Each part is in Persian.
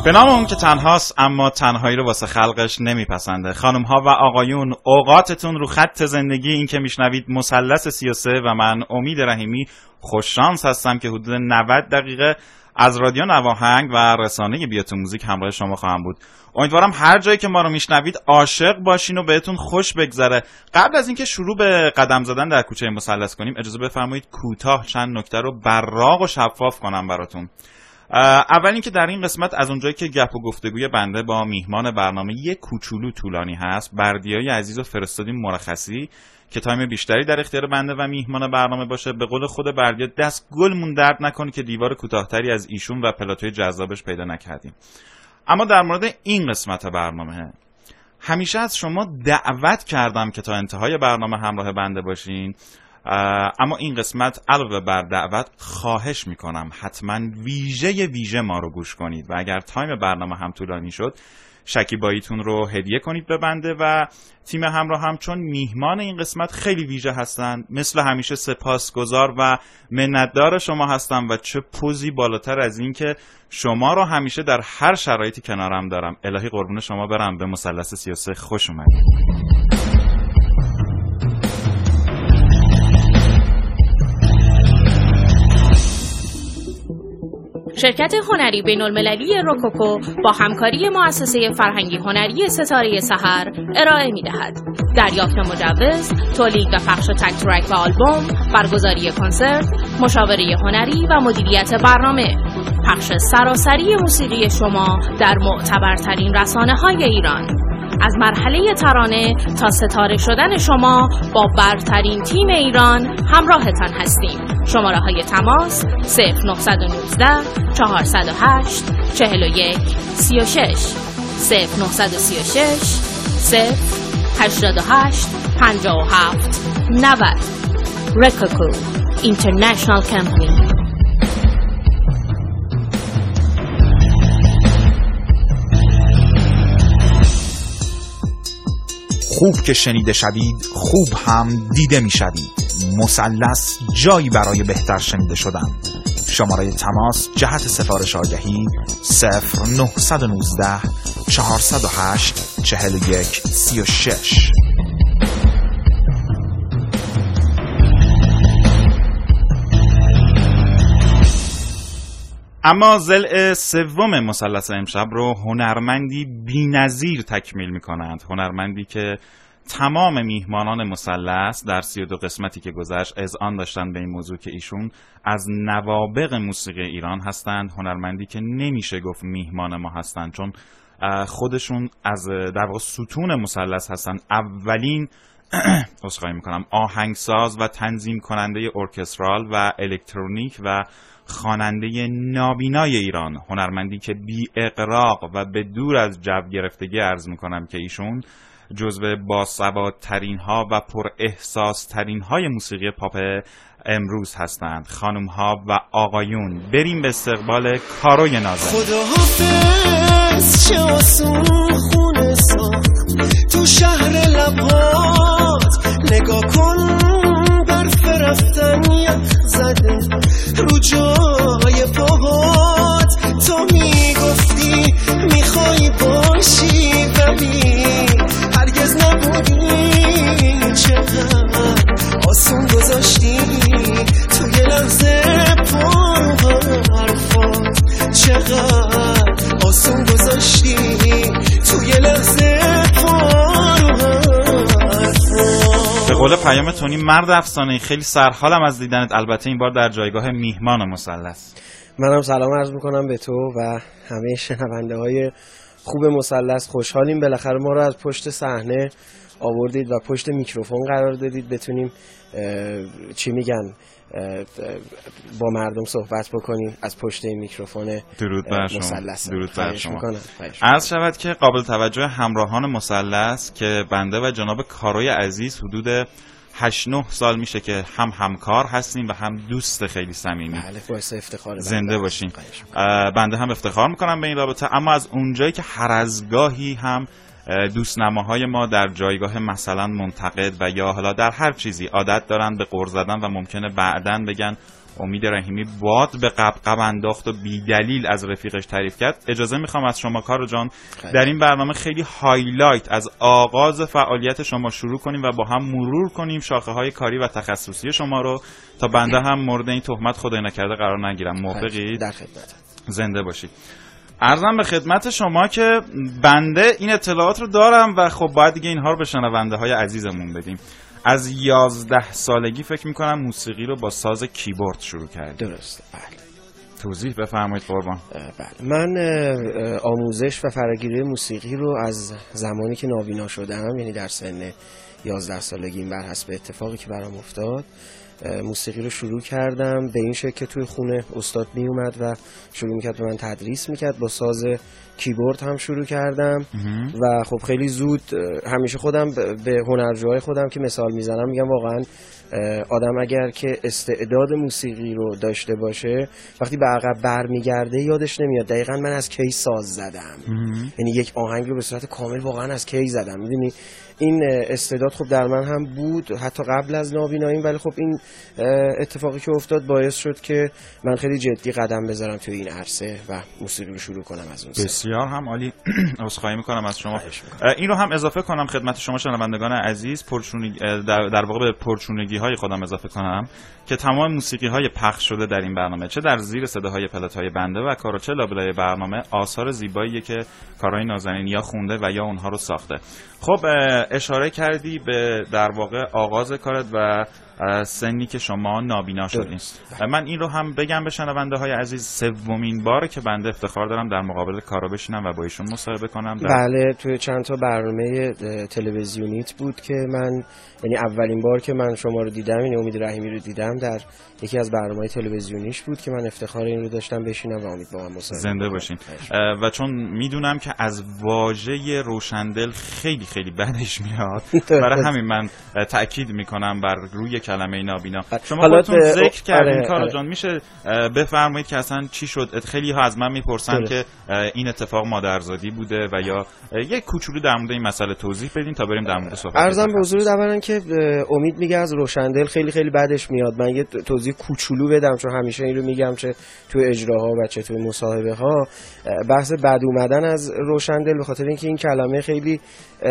به نام اون که تنهاست اما تنهایی رو واسه خلقش نمیپسنده. خانم ها و آقایون، اوقاتتون رو خط زندگی. این که میشنوید مثلث 33 و من امید رحیمی خوششانس هستم که حدود 90 دقیقه از رادیو نواهنگ و رسانه بیا تو موزیک همراه شما خواهم بود. امیدوارم هر جایی که ما رو میشنوید عاشق باشین و بهتون خوش بگذره. قبل از اینکه شروع به قدم زدن در کوچه مثلث کنیم، اجازه بفرمایید کوتاه چند نکته رو براق و شفاف کنم براتون. اول اینکه در این قسمت از اونجایی که گپ و گفتگوی بنده با میهمان برنامه یک کوچولو طولانی هست، بردیای عزیز و فرستادیم مرخصی که تایم بیشتری در اختیار بنده و میهمان برنامه باشه. به قول خود بردیا دست گلمون درد نکنه که دیوار کوتاه‌تری از ایشون و پلاتوی جذابش پیدا نکردیم. اما در مورد این قسمت برنامه همیشه از شما دعوت کردم که تا انتهای برنامه همراه بنده باشین، اما این قسمت علاوه بر دعوت خواهش میکنم حتما ویژه ما رو گوش کنید و اگر تایم برنامه هم طولانی شد شکیباییتون رو هدیه کنید به بنده و تیم همراه هم، چون میهمان این قسمت خیلی ویژه هستن. مثل همیشه سپاسگزار و منتدار شما هستم و چه پوزی بالاتر از این که شما رو همیشه در هر شرایطی کنارم دارم. الهی قربون شما برم. به مثلث 33 خوش اومدید. شرکت هنری بین‌المللی روکوکو با همکاری مؤسسه فرهنگی هنری ستاره سحر ارائه می‌دهد. دریافت مجوز، تولید و پخش تک ترک و آلبوم، برگزاری کنسرت، مشاوره هنری و مدیریت برنامه، پخش سراسری موسیقی شما در معتبرترین رسانه‌های ایران. از مرحله ترانه تا ستاره شدن شما با برترین تیم ایران همراهتان هستیم. شماره‌های تماس 0919 408 41 36 0936 088 57 90. روکوکو اینترنشنال کمپانی. خوب که شنیده شوید خوب هم دیده می شوید. مثلث جایی برای بهتر شنیده شدن. شماره تماس جهت سفارش آگهی 0919 408 41 36. اما ضلع سوم مثلث امشب رو هنرمندی بی‌نظیر تکمیل می‌کنند. هنرمندی که تمام میهمانان مثلث در 32 قسمتی که گذشت اذعان داشتن به این موضوع که ایشون از نوابغ موسیقی ایران هستند. هنرمندی که نمیشه گفت میهمان ما هستند، چون خودشون از در واقع ستون مثلث هستن. اولین عذرخواهی میکنم آهنگساز و تنظیم کننده ارکسترال و الکترونیک و خواننده نابینای ایران. هنرمندی که بی اغراق و به دور از جو گرفتگی عرض میکنم که ایشون جزو باسوادترین ها و پر احساس ترین های موسیقی پاپ امروز هستند. خانم ها و آقایون، بریم به استقبال کاروی نازنین. خداحافظ چه آسون خونه ساخت تو شهر لبات، نگاه کن برف رفتنیت زده رو جای پاهات. تو میگفتی میخوای باشی ولی هرگز نبودی. چقدر آسون گذاشتی توی لحظه پر حرفات، چقدر آسون گذاشتی توی لحظه پر حرفات. به قول پیام تونی مرد افسانه‌ای، خیلی سرحالم از دیدنت، البته این بار در جایگاه میهمان مثلث. منم سلام عرض میکنم به تو و همه شنونده های خوب مثلث. خوشحالیم بالاخره ما رو از پشت صحنه آوردید و پشت میکروفون قرار دادید بتونیم چی میگن با مردم صحبت بکنیم از پشت این میکروفون. درود بر شما. درود بر شما. عرض شود که قابل توجه همراهان مثلث که بنده و جناب کاروی عزیز حدود 8-9 سال میشه که هم همکار هستیم و هم دوست خیلی صمیمی. بله، باعث افتخار. زنده باشین. بنده هم افتخار میکنم به این رابطه. اما از اونجایی که هر از گاهی هم دوستنماهای ما در جایگاه مثلا منتقد و یا حالا در هر چیزی عادت دارن به غر زدن و ممکنه بعدن بگن امید رحیمی باد به قبقب انداخت و بی دلیل از رفیقش تعریف کرد. اجازه میخوام از شما کارو جان در این برنامه خیلی هایلایت از آغاز فعالیت شما شروع کنیم و با هم مرور کنیم شاخه های کاری و تخصصی شما رو تا بنده هم مورد این تهمت خدای نکرده قرار نگیرم. موافقید؟ در خدمت. زنده باشید. عرضم به خدمت شما که بنده این اطلاعات رو دارم و خب باید دیگه اینها رو به شنونده های عزیزمون بدیم. از 11 سالگی فکر میکنم موسیقی رو با ساز کیبورد شروع کردید. درسته، بله. توضیح بفرمایید قربان. بله، من آموزش و فراگیری موسیقی رو از زمانی که نابینا شدم، یعنی در سن 11 سالگی بر حسب اتفاقی که برام افتاد، موسیقی رو شروع کردم به این شکل که توی خونه استاد می اومد و شروع میکرد به من تدریس میکرد. با ساز کیبورد هم شروع کردم و خب خیلی زود همیشه خودم به هنرجوهای خودم که مثال میزنم میگم واقعا آدم اگر که استعداد موسیقی رو داشته باشه وقتی به عقب برمیگرده یادش نمیاد دقیقاً من از کی ساز زدم، یعنی یک آهنگ رو به صورت کامل واقعا از کی زدم. میدونی این استعداد خب در من هم بود حتی قبل از نابیناییم، ولی خب این اتفاقی که افتاد باعث شد که من خیلی جدی قدم بذارم توی این عرصه و موسیقی رو شروع کنم از اون. بسیار هم عالی. عذرخواهی میکنم از شما. این رو هم اضافه کنم خدمت شما شنوندگان عزیز، در واقع به پرچونگی های خودم اضافه کنم که تمام موسیقی های پخش شده در این برنامه، چه در زیر صداهای پلت های بنده و کارو چه لابلای برنامه، آثار زیباییه که کارهای نازنین یا خونده و یا اونها رو ساخته. خب اشاره کردی به در واقع آغاز کارت و سنی که شما نابینا شدین. من این رو هم بگم به شنونده های عزیز، سومین باره که بنده افتخار دارم در مقابل کارا بشینم و با ایشون مصاحبه کنم. بله، توی چند تا برنامه تلویزیونیت بود که من، یعنی اولین بار که من شما رو دیدم، یعنی امید رحیمی رو دیدم در یکی از برنامه‌های تلویزیونیش بود که من افتخار این رو داشتم بشینم و امید با من مصاحبه. زنده باشین. و چون میدونم که از واژه روشندل خیلی خیلی بدش میاد، برای همین من تأکید میکنم بر روی کلمه نابینا. شما خودتون ذکر کردین کارو جان، میشه بفرمایید که اصلا چی شد؟ خیلی ها از من میپرسن که این اتفاق مادرزادی بوده و یا یک کوچولو در مورد این مسئله توضیح بدین تا بریم در مورد صحبت. عرضم به حضور اولا که امید میگه از روشندل خیلی خیلی بدش میاد. من یه توضیح کوچولو بدم چون همیشه این رو میگم چه تو اجراها و چه تو مصاحبه ها. بحث بد اومدن از روشندل به خاطر اینکه این کلمه خیلی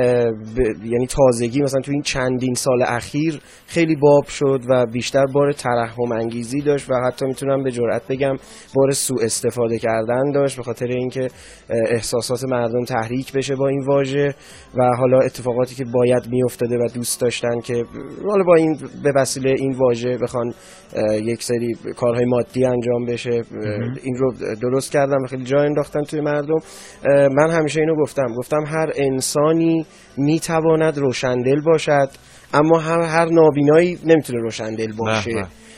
یعنی تازگی مثلا تو این چندین سال اخیر خیلی باب شد و بیشتر بار ترحم انگیزی داشت و حتی میتونم به جرئت بگم بار سوء استفاده کردن داشت به خاطر اینکه احساسات مردم تحریک بشه با این واژه و حالا اتفاقاتی که باید میافتاده و دوست داشتن که حالا با این به وسیله این واژه بخوان یک سری کارهای مادی انجام بشه این رو درست کردم و خیلی جا انداختن توی مردم. من همیشه اینو گفتم هر انسانی میتواند روشندل باشد اما هر نابینایی نمیتونه روشندل باشه.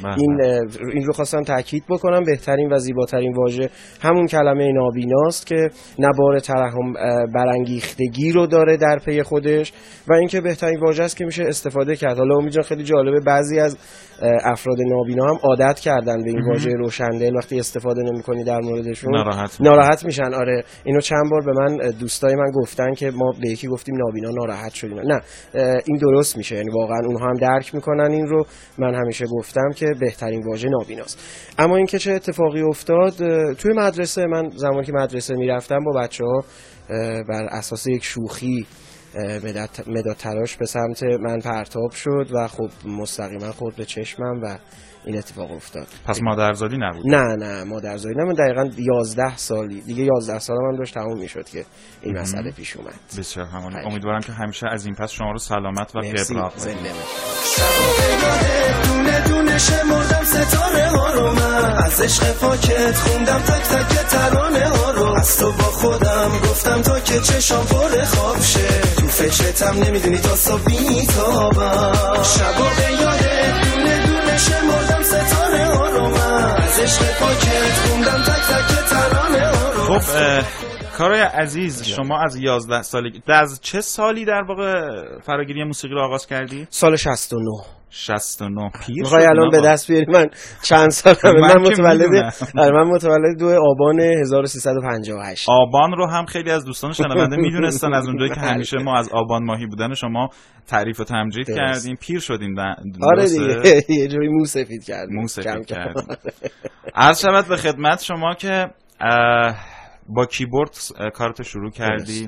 این رو خواستم تاکید بکنم. بهترین و زیباترین واژه همون کلمه نابیناست که نبار ترحم برانگیختگی رو داره در پی خودش و اینکه بهترین واژه است که میشه استفاده کرد. حالا امید جان خیلی جالبه بعضی از افراد نابینا هم عادت کردن به این واژه روشندل، وقتی استفاده نمی‌کنی در موردشون ناراحت میشن. آره اینو چند بار به من دوستای من گفتن که ما به یکی گفتیم نابینا ناراحت شدیم. نه این درست میشه، یعنی واقعا اونها هم درک میکنن این رو. من همیشه گفتم که بهترین واژه نابیناست. اما اینکه چه اتفاقی افتاد توی مدرسه، من زمانی که مدرسه میرفتم با بچه‌ها بر اساس یک شوخی مداد تراش به سمت من پرتاب شد و خب مستقیما خورد به چشمم و این اتفاق افتاد. پس مادرزادی نبود؟ نه مادرزادی نه. من دقیقاً 11 سالی دیگه 11 سالم هم داشت تموم میشد که این مسئله پیش اومد. بسیار همون. امیدوارم که همیشه از این پس شما رو سلامت و قبراق زنده دونه دونه شمردم ستاره ها رو، من از عشق پاکت خوندم تک تک ترانه ها رو، از تو با خودم گفتم تا که چشام پر خواب شه، تو فکرتم نمیدونی تا صبح بیتابم، شبا به یاده دونه دونه شمردم ستاره ها رو، من از عشق پاکت خوندم تک تک ترانه ها رو. خب کارای عزیز، شما از 11 سالگی از چه سالی در واقع فراگیری موسیقی رو آغاز کردی؟ سال 69. 69 پیر میخوای الان به دست بیاری من چند سالمه؟ من متولد 2 آبان 1358. آبان رو هم خیلی از دوستان شنونده میدونستن از اونجایی که همیشه ما از آبان ماهی بودن شما تعریف و تمجید کردیم. پیر شدیم. آره دیگه یه جوری مو سفید کردیم. عرض شود به خدمت شما که با کیبورد کارت شروع کردی.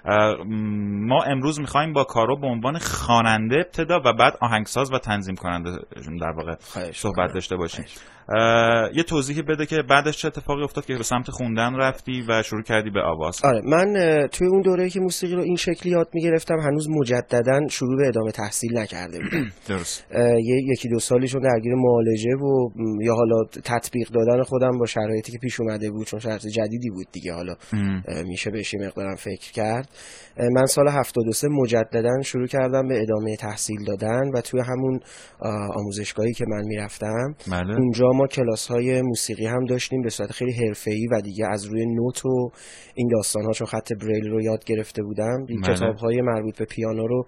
ما امروز میخوایم با کارو به عنوان خواننده ابتدا و بعد آهنگساز و تنظیم کننده در واقع صحبت داشته باشیم. یه توضیحی بده که بعدش چه اتفاقی افتاد که به سمت خوندن رفتی و شروع کردی به آواز. آره، من توی اون دوره‌ای که موسیقی رو این شکلی یاد میگرفتم هنوز مجدداً شروع به ادامه تحصیل نکرده بودم. درست. یکی دو سالیشون درگیر معالجه و یا حالا تطبیق دادن خودم با شرایطی که پیش اومده بود، چون شرایط جدیدی بود دیگه. حالا میشه بهش مقدارم فکر کرد. من سال 73 مجدداً شروع کردم به ادامه تحصیل دادن و توی همون آموزشگاهی که من میرفتم اونجا ما کلاس‌های موسیقی هم داشتیم به صورت خیلی حرفه‌ای و دیگه از روی نوت و این داستان‌ها، چون خط بریل رو یاد گرفته بودم، کتاب‌های مربوط به پیانو رو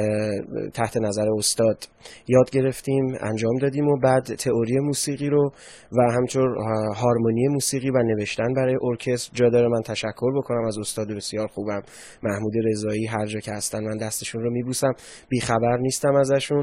تحت نظر استاد یاد گرفتیم، انجام دادیم و بعد تئوری موسیقی رو و همچنین هارمونی موسیقی و نوشتن برای ارکستر. جا داره من تشکر بکنم از استاد بسیار خوبم محمود رضایی، هر جا که هستن من دستشون رو میبوسم، بیخبر نیستم ازشون.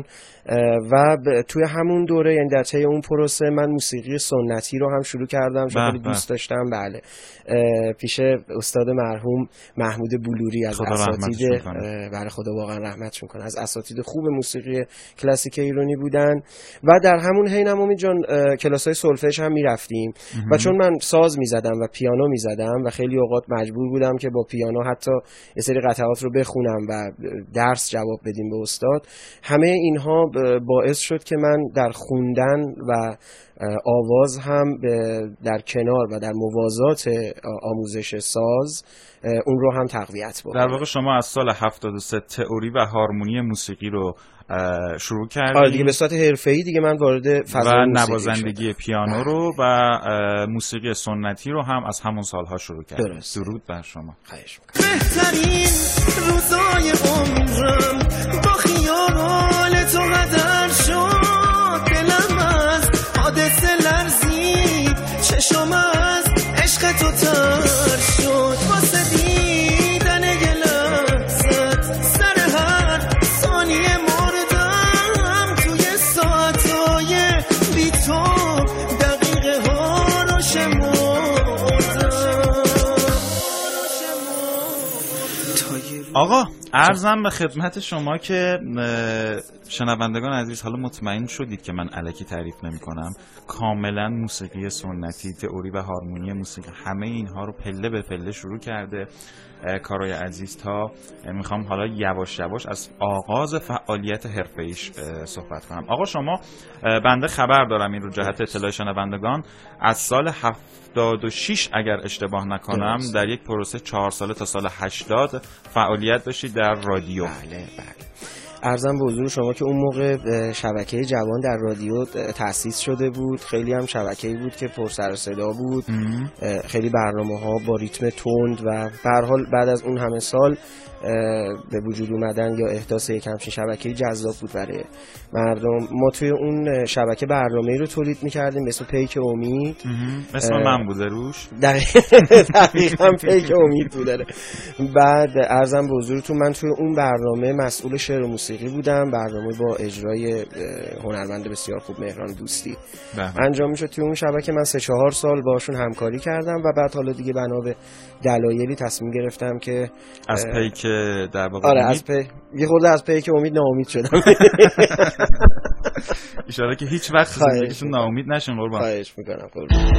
و توی همون دوره، یعنی در طی اون پروسه، من موسیقی سنتی رو هم شروع کردم چون خیلی دوست داشتم. بله، پیش استاد مرحوم محمود بلوری از اساتید، بله خدا واقعا رحمتشون کنه، از اساتید خوب موسیقی کلاسیک ایرانی بودن و در همون حین هم امید جان کلاسای سولفژ هم میرفتیم و چون من ساز میزدم و پیانو میزدم و خیلی اوقات مجبور بودم که با پیانو حتی یه سری قطعات رو بخونم و درس جواب بدیم به استاد. همه اینها باعث شد که من در خوندن و آواز هم در کنار و در موازات آموزش ساز اون رو هم تقویت بکنم. در واقع شما از سال 73 تئوری و هارمونی موسیقی رو شروع کردید. آره دیگه، به صورت حرفه‌ای دیگه من وارد فضای و نوازندگی پیانو رو و موسیقی سنتی رو هم از همون سالها شروع کردید. درود بر شما. خواهش می‌کنم. بهترین روزای عمرم با خیال تو قدر شد، دلم از حادثه لرزید، چشم از عشق تو تر شد، واسه دیدن یه لحظت سر هر ثانیه مردم، توی ساعتای بی تو دقیقه ها رو شمردم. آقا عرضم به خدمت شما که شنوندگان عزیز حالا مطمئن شدید که من الکی تعریف نمی کنم. کاملا موسیقی سنتی، تئوری و هارمونی موسیقی، همه اینها رو پله به پله شروع کرده کارای عزیز تا میخوام حالا یواش یواش از آغاز فعالیت حرفه‌ایش صحبت کنم. آقا شما، بنده خبر دارم این رو جهت اطلاع شنوندگان، از سال 76 اگر اشتباه نکنم در یک پروسه 4 ساله تا سال 80 فعالیت داشتید در رادیو. بله. عرضم به حضور شما که اون موقع شبکه جوان در رادیو تأسیس شده بود. خیلی هم شبکه‌ای بود که پر سر و صدا بود. خیلی برنامه‌ها با ریتم تند و به هر حال بعد از اون همه سال به وجود اومدن یا احداث یک همچین شبکه‌ای جذاب بود برای مردم. ما توی اون شبکه برنامه‌ای رو تولید می‌کردیم به اسم پیک امید. اسم من بوده روش؟ دقیقاً پیک امید بوده. بعد عرضم به حضورتون من توی اون برنامه مسئول شعر و موسیقی بودم. برنامه با اجرای هنرمند بسیار خوب مهران دوستی انجام میشد توی اون شبکه. من 3-4 سال باشون همکاری کردم و بعد حالا دیگه بنا به دلایلی تصمیم گرفتم که از پیک در واقع آره یه خورده از پیک امید ناامید شدم. اشاره که هیچ وقت زندگیتون ناامید نشین قربان. خواهش میکنم.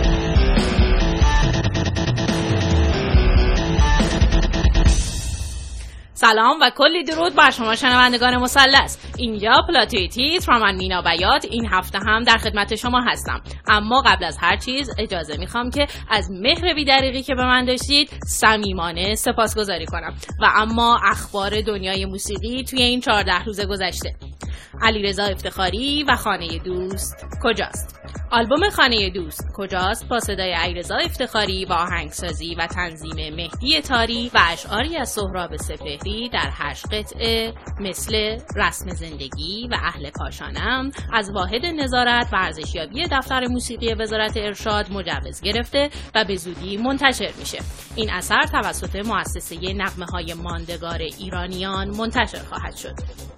سلام و کلی درود بر شما شنوندگان مثلث. اینجا پلاتوی تیتر و من مینا بیات این هفته هم در خدمت شما هستم. اما قبل از هر چیز اجازه میخوام که از مهر بی‌دریغی که به من داشتید صمیمانه سپاسگزاری کنم. و اما اخبار دنیای موسیقی توی این 14 روز گذشته. علیرضا افتخاری و خانه دوست کجاست. آلبوم خانه دوست کجاست با صدای علیرضا افتخاری و آهنگسازی و تنظیم مهدی تاری و اشعاری از سهراب سپهری در 8 قطعه مثل رسم زندگی و اهل کاشانم از واحد نظارت و ارزشیابی دفتر موسیقی وزارت ارشاد مجوز گرفته و به زودی منتشر میشه. این اثر توسط مؤسسه نغمه‌های ماندگار ایرانیان منتشر خواهد شد.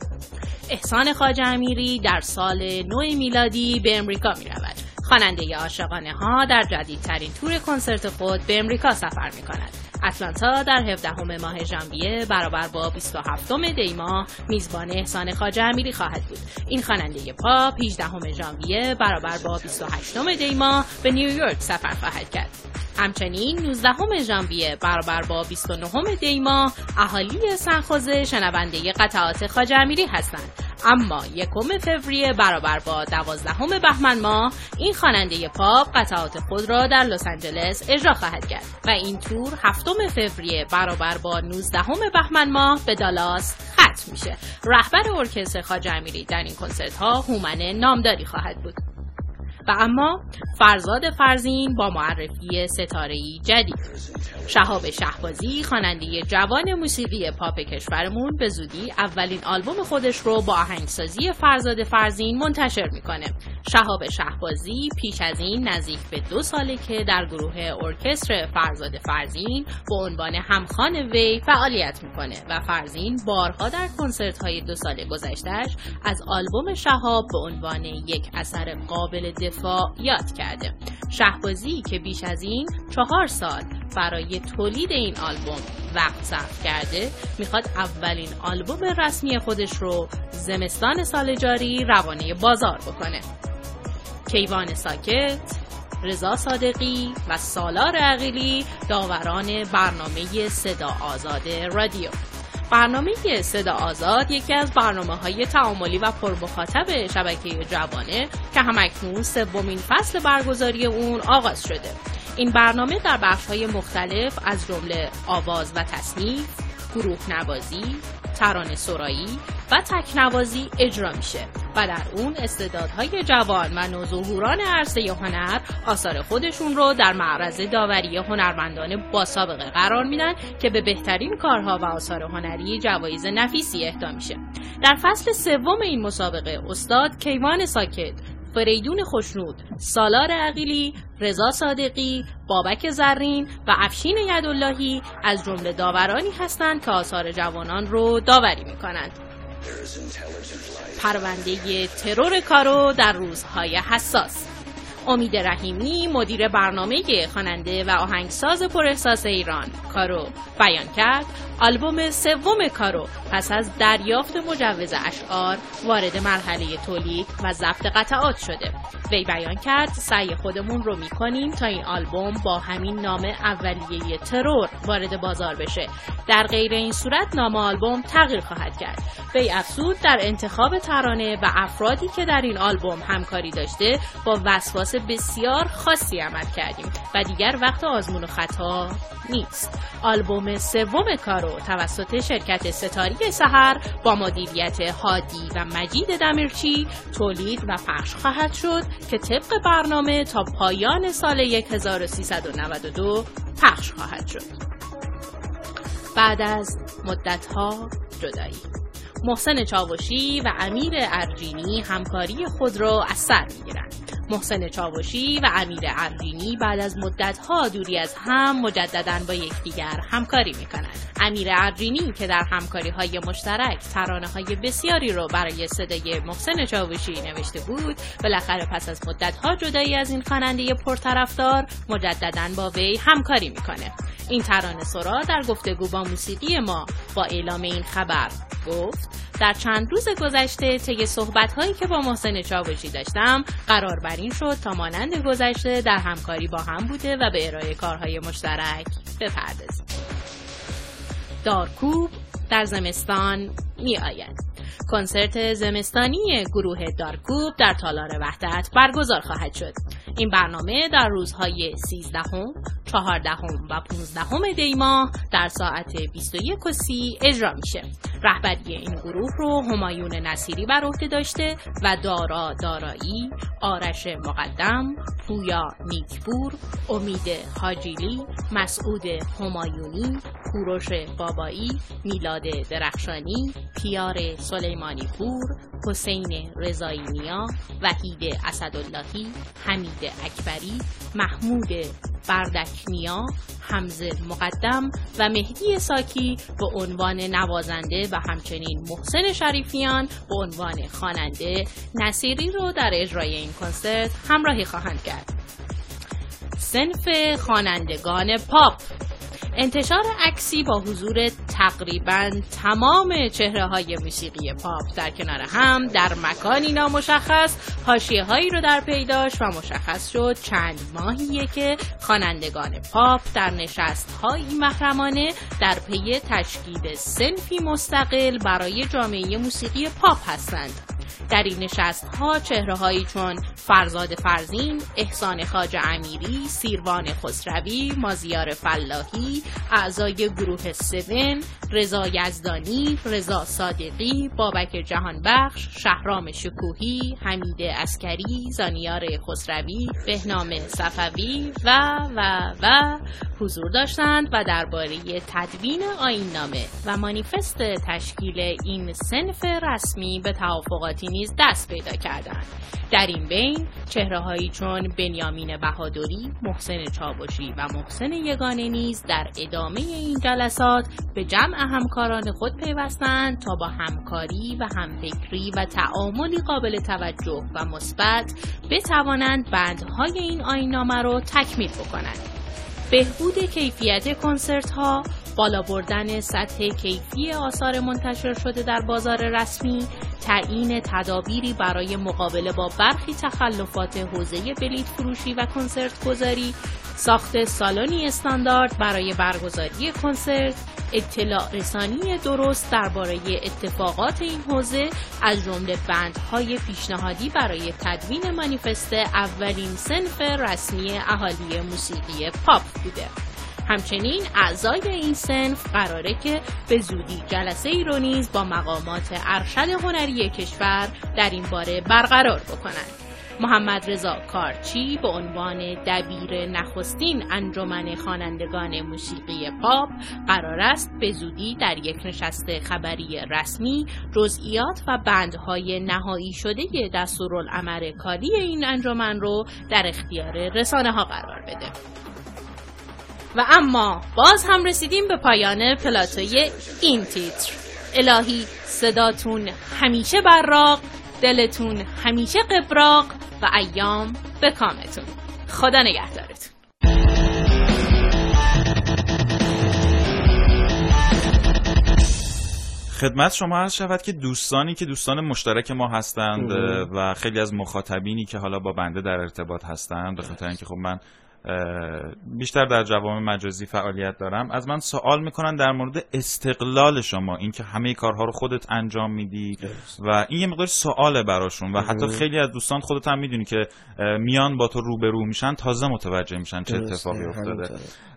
احسان خواجه امیری در سال 9 میلادی به امریکا می رود. خواننده عاشقانه ها در جدیدترین تور کنسرت خود به امریکا سفر می کند. اتلانتا در 17 ماه ژانویه برابر با 27 دی ماه میزبان احسان خواجه امیری خواهد بود. این خواننده پاپ 18 ژانویه برابر با 28 دی ماه به نیویورک سفر خواهد کرد. همچنین 19 ژانویه برابر با 29 دی ماه اهالی سنخوزه شنونده قطعات خواجه امیری هستند. اما 1 فوریه برابر با 12 بهمن ماه این خواننده پاپ قطعات خود را در لس آنجلس اجرا خواهد کرد و این تور 7 فوریه برابر با 19 بهمن ماه به دالاس ختم میشه. رهبر ارکستر خواجه امیری در این کنسرت ها هومن نامداری خواهد بود. و اما فرزاد فرزین با معرفی ستاره‌ای جدید. شهاب شهبازی خواننده جوان موسیقی پاپ کشورمون به زودی اولین آلبوم خودش رو با آهنگسازی فرزاد فرزین منتشر میکنه. شهاب شهبازی پیش از این نزدیک به 2 ساله که در گروه ارکستر فرزاد فرزین به عنوان همخوان وی فعالیت میکنه و فرزین بارها در کنسرت‌های 2 سال گذشته‌اش از آلبوم شهاب به عنوان یک اثر قابل دفاع یاد کرده. شهبازی که بیش از این 4 سال برای تولید این آلبوم وقت صرف کرده میخواد اولین آلبوم رسمی خودش رو زمستان سال جاری روانه بازار بکنه. کیوان ساکت، رضا صادقی و سالار عقیلی داوران برنامه صدا آزاد رادیو. برنامه صدا آزاد یکی از برنامه‌های تعاملی و پرمخاطب شبکه جوانه که همکنون 3مین فصل برگزاری اون آغاز شده. این برنامه در بخش‌های مختلف از جمله آواز و تصنیف، گروه نوازی، ترانه سرایی و تکنوازی اجرا میشه و در اون استعدادهای جوان و نوظهوران عرصه هنر آثار خودشون رو در معرض داوری هنرمندان با سابقه قرار میدن که به بهترین کارها و آثار هنری جوایز نفیسی اهدا میشه. در فصل 3 این مسابقه استاد کیوان ساکت، فریدون خوشنود، سالار عقیلی، رضا صادقی، بابک زرین و افشین یداللهی از جمله داورانی هستند که آثار جوانان رو داوری میکنند. پرونده ترور کارو در روزهای حساس. امید رحیمی مدیر برنامه خواننده و آهنگساز پراحساس ایران کارو بیان کرد آلبوم 3 کارو پس از دریافت مجوز اشعار وارد مرحله تولید و ضبط قطعات شده. وی بیان کرد سعی خودمون رو میکنیم تا این آلبوم با همین نام اولیه ترور وارد بازار بشه. در غیر این صورت نام آلبوم تغییر خواهد کرد. وی افزود در انتخاب ترانه و افرادی که در این آلبوم همکاری داشته با وسواس بسیار خاصی عمل کردیم و دیگر وقت آزمون و خطا نیست. آلبوم 3 کارو توسط شرکت ستاره سحر با مدیریت هادی و مجید دمیرچی تولید و پخش خواهد شد که طبق برنامه تا پایان سال 1392 پخش خواهد شد. بعد از مدت‌ها جدایی، محسن چاوشی و امیر ارجینی همکاری خود را از سر می‌گیرند. محسن چاوشی و امیر ارجینی بعد از مدت‌ها دوری از هم مجدداً با یکدیگر همکاری می‌کنند. امیر ارجینی که در همکاری‌های مشترک ترانه‌های بسیاری رو برای صدای محسن چاوشی نوشته بود، بالاخره پس از مدت‌ها جدایی از این خواننده پرطرفدار مجدداً با وی همکاری می‌کنه. این ترانه سرا در گفتگو با موسیقی ما با اعلام این خبر گفت در چند روز گذشته طی صحبت‌هایی که با محسن چاوشی داشتم قرار بر این شد تا مانند گذشته در همکاری با هم بوده و به ارائه کارهای مشترک بپردازیم. دارکوب در زمستان می آید. کنسرت زمستانی گروه دارکوب در تالار وحدت برگزار خواهد شد. این برنامه در روزهای 13، 14 و 15 دی ماه در ساعت 21:30 اجرا میشه. رهبری این گروه رو همایون نصیری بر عهده داشته و دارا دارایی، آرش مقدم، پویا نیکپور، امید حاجیلی، مسعود همایونی، کوروش بابایی، میلاد درخشانی، پیار سلیمانی پور، حسین رضایی نیا، وحید اسداللهی، حمید اکبری، محمود بردکنیا، حمزه مقدم و مهدی ساکی به عنوان نوازنده و همچنین محسن شریفیان به عنوان خواننده نصیری رو در اجرای این کنسرت همراهی خواهند کرد. صنف خوانندگان پاپ. انتشار عکسی با حضور تقریباً تمام چهره‌های موسیقی پاپ در کنار هم در مکانی نامشخص حاشیه‌هایی رو در پی داشت و مشخص شد چند ماهیه که خوانندگان پاپ در نشست‌هایی محرمانه در پی تشکیل صنفی مستقل برای جامعه موسیقی پاپ هستند. در این نشست‌ها چهره‌هایی چون فرزاد فرزین، احسان خواجه امیری، سیروان خسروی، مازیار فلاحی، اعضای گروه 7، رضا یزدانی، رضا صادقی، بابک جهانبخش، شهرام شکوهی، حمید عسکری، زانیار خسروی، بهنام صفوی و حضور داشتند و درباره تدوین آیین‌نامه و مانیفست تشکیل این صنف رسمی به توافقاتی نیز دست پیدا کردند. در این بین چهره‌هایی چون بنیامین بهادری، محسن چاوشی و محسن یگانه نیز در ادامه این جلسات به جمع همکاران خود پیوستند تا با همکاری و همفکری و تعاملی قابل توجه و مثبت بتوانند بندهای این آیین‌نامه را تکمیل بکنند. بهبود کیفیت کنسرت‌ها، بالا بردن سطح کیفی آثار منتشر شده در بازار رسمی، تعیین تدابیری برای مقابله با برخی تخلفات حوزه بلیط فروشی و کنسرت گذاری، ساخت سالنی استاندارد برای برگزاری کنسرت، اطلاع رسانی درست درباره اتفاقات این حوزه از جمله بندهای پیشنهادی برای تدوین مانیفست اولین صنف رسمی اهالی موسیقی پاپ بوده. همچنین اعضای این صنف قراره که به زودی جلسه‌ای رو نیز با مقامات ارشد هنری کشور در این باره برقرار بکنند. محمد رضا کارچی به عنوان دبیر نخستین انجمن خوانندگان موسیقی پاپ قرار است به زودی در یک نشست خبری رسمی جزئیات و بندهای نهایی شده دستورالعمل کاری این انجمن رو در اختیار رسانه‌ها قرار بده. و اما باز هم رسیدیم به پایان پلاتوی این تیتر. الهی صداتون همیشه براق، دلتون همیشه قبراق و ایام به کامتون. خدا نگهدارتون. خدمت شما عرض شود که دوستانی که دوستان مشترک ما هستند و خیلی از مخاطبینی که حالا با بنده در ارتباط هستند، به خاطر اینکه خب من بیشتر در جوامع مجازی فعالیت دارم، از من سوال میکنن در مورد استقلال شما، اینکه همه کارها رو خودت انجام میدی و این یه مقدار سواله براشون و حتی خیلی از دوستان خودت هم میدونی که میان با تو روبرو میشن تازه متوجه میشن چه اتفاقی افتاده.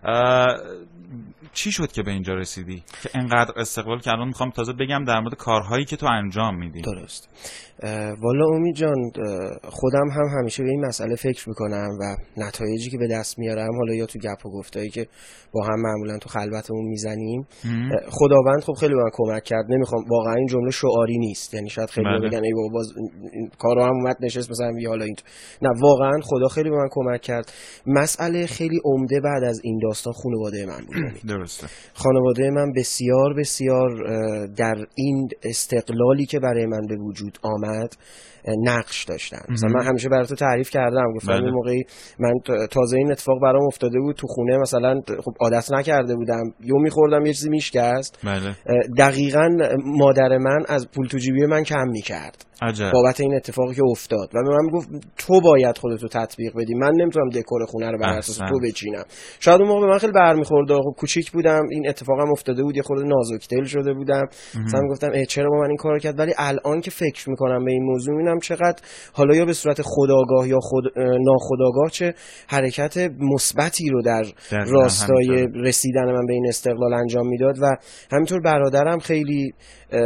چی شد که به اینجا رسیدی که انقدر استقلال، که الان میخوام تازه بگم در مورد کارهایی که تو انجام میدی؟ درست. والا امید جان، خودم هم همیشه به این مسئله فکر میکنم و نتایجی که به دست میارم، حالا یا تو گپ و گفتایی که با هم معمولا تو خلوتمون میزنیم، خداوند خب خیلی به من کمک کرد. نمیخوام واقعا این جمله شعاری نیست، یعنی شاید خیلی بگن ای بابا باز کارو هم اومد نشست مثلا بی حالا این، نه واقعا خدا خیلی به من کمک کرد. مسئله خیلی عمده بعد از این داستان خانواده من بود. درسته. خانواده من بسیار بسیار در این استقلالی که برای من به وجود آمد نقش داشتن. مثلا من همیشه برای تو تعریف کردم، گفتم این موقعی من تازه این اتفاق برام افتاده بود تو خونه، مثلا خب عادت نکرده بودم، یهو می‌خوردم یه چیزی میشکست، دقیقاً مادر من از پول تو جیبی من کم می‌کرد بابت این اتفاقی که افتاد و به من میگفت تو باید خودتو تطبیق بدی، من نمیتونم دکور خونه رو بر اساس تو بچینم. شاید اون موقع به من خیلی برمیخورد، خب کوچیک بودم، این اتفاقم افتاده بود، یه خورده نازک دل شده بودم، مثلا گفتم چرا با من این کارو کرد. ولی الان که فکر میکنم به این موضوع، میبینم چقدر حالا یا به صورت خودآگاه یا ناخودآگاه چه حرکت حرکت مثبتی رو در راستای رسیدن من به این استقلال انجام میداد و همینطور برادرم خیلی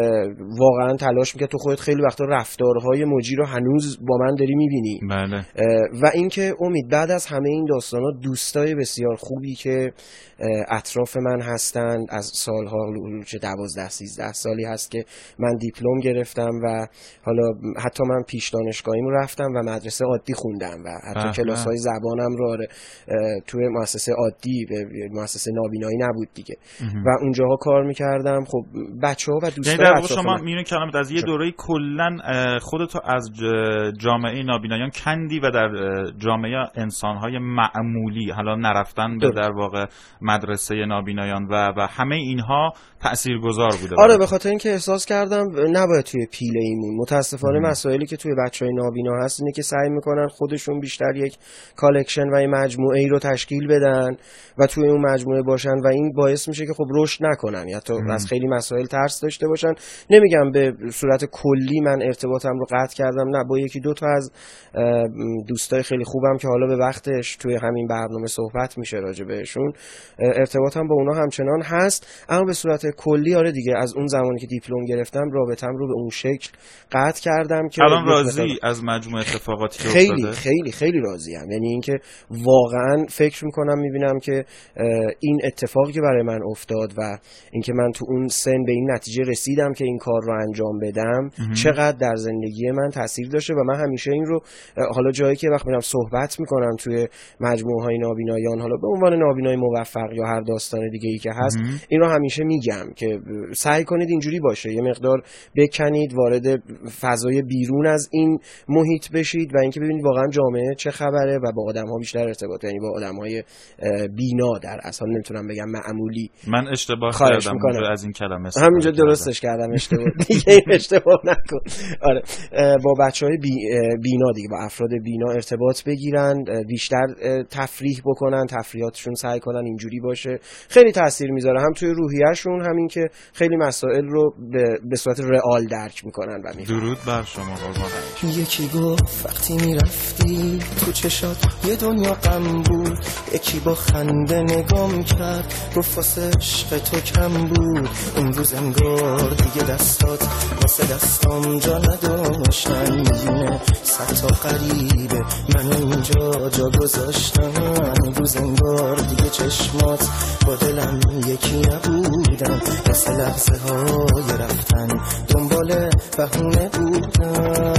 واقعا تلاش میکرد. تو خودت خیلی وقتا رفتارهای موجی رو هنوز با من داری میبینی. بله. و اینکه امید بعد از همه این داستانا دوستای بسیار خوبی که اطراف من هستن از سالها، چه 12-13 سالی هست که من دیپلم گرفتم و حالا حتی من پیش دانشگاهیم رو رفتم و مدرسه عادی خوندم و حتی کلاس‌های زبانم رو توی مؤسسه عادی، مؤسسه نابینایی نبود دیگه و اونجاها کار میکردم. خب بچه‌ها و دوستای در واقع شما می‌بینید کلمت از یه دوره کلاً خودتو از جامعه نابینایان کندی و در جامعه انسان‌های معمولی، حالا نرفتن به در واقع مدرسه نابینایان و همه اینها تاثیرگذار بوده. آره، به خاطر اینکه احساس کردم نباید توی پیله ایمون. متاسفانه مسائلی که توی بچهای نابینا هست اینه که سعی میکنن خودشون بیشتر یک کالکشن و یک مجموعه ای رو تشکیل بدن و توی اون مجموعه باشن و این باعث میشه که خب رشد نکنن یا تو از خیلی مسائل ترس داشته باشن. نمیگم به صورت کلی من ارتباطم رو قطع کردم، نه، با یکی دو تا از دوستای خیلی خوبم که حالا به وقتش توی همین برنامه صحبت میشه راجع بهشون، ارتباطم با اونا همچنان هست. اما به صورت کلی آره دیگه، از اون زمانی که دیپلم گرفتم رابطم رو به اون شکل قطع کردم که الان راضی از مجموع اتفاقاتی که خیلی افتاده؟ خیلی خیلی راضیم. یعنی اینکه واقعا فکر میکنم میبینم که این اتفاقی که برای من افتاد و اینکه من تو اون سن به این نتیجه رسیدم که این کار رو انجام بدم چقدر در زندگی من تاثیر داشته و من همیشه این رو حالا جایی که وقت میرم صحبت میکنم توی مجموعه های نابینایان، حالا به عنوان نابینای موفق یا هر داستان دیگه ای که هست، این رو همیشه میگم که سعی کنید اینجوری باشه، یه مقدار بکنید وارد فضای بیرون از این محیط بشید و اینکه ببینید واقعا جامعه چه خبره و با آدم‌ها بیشتر ارتباط، یعنی با آدم‌های بینا در اصل نمیتونم بگم معمولی. من اشتباه کردم از این کلمه، همینجا درستش کردم، اشتباه دیگه اشتباه نکن. آره، با بچهای بینا دیگه، با افراد بینا ارتباط بگیرن، بیشتر تفریح بکنن، تفریحاتشون سعی کنن اینجوری باشه، خیلی تاثیر میذاره هم توی روحیه‌شون، همین که خیلی مسائل رو به صورت رئال درک میکنن و میفهمن. درود بر شما قربان. یکی گفت وقتی میرفتی تو چشات یه دنیا غم بود، یکی با خنده نگام کرد گفت واسه عشق تو کم بود. اون روز انگار دیگه دستات واسه دستام جا نداشتن، میدونه صد تا قریبه من اینجا جا گذاشتم. روز انگار دیگه چشمات با دلم یکی نبودن، واسه لحظه های رفتن دنبال بهونه بودن.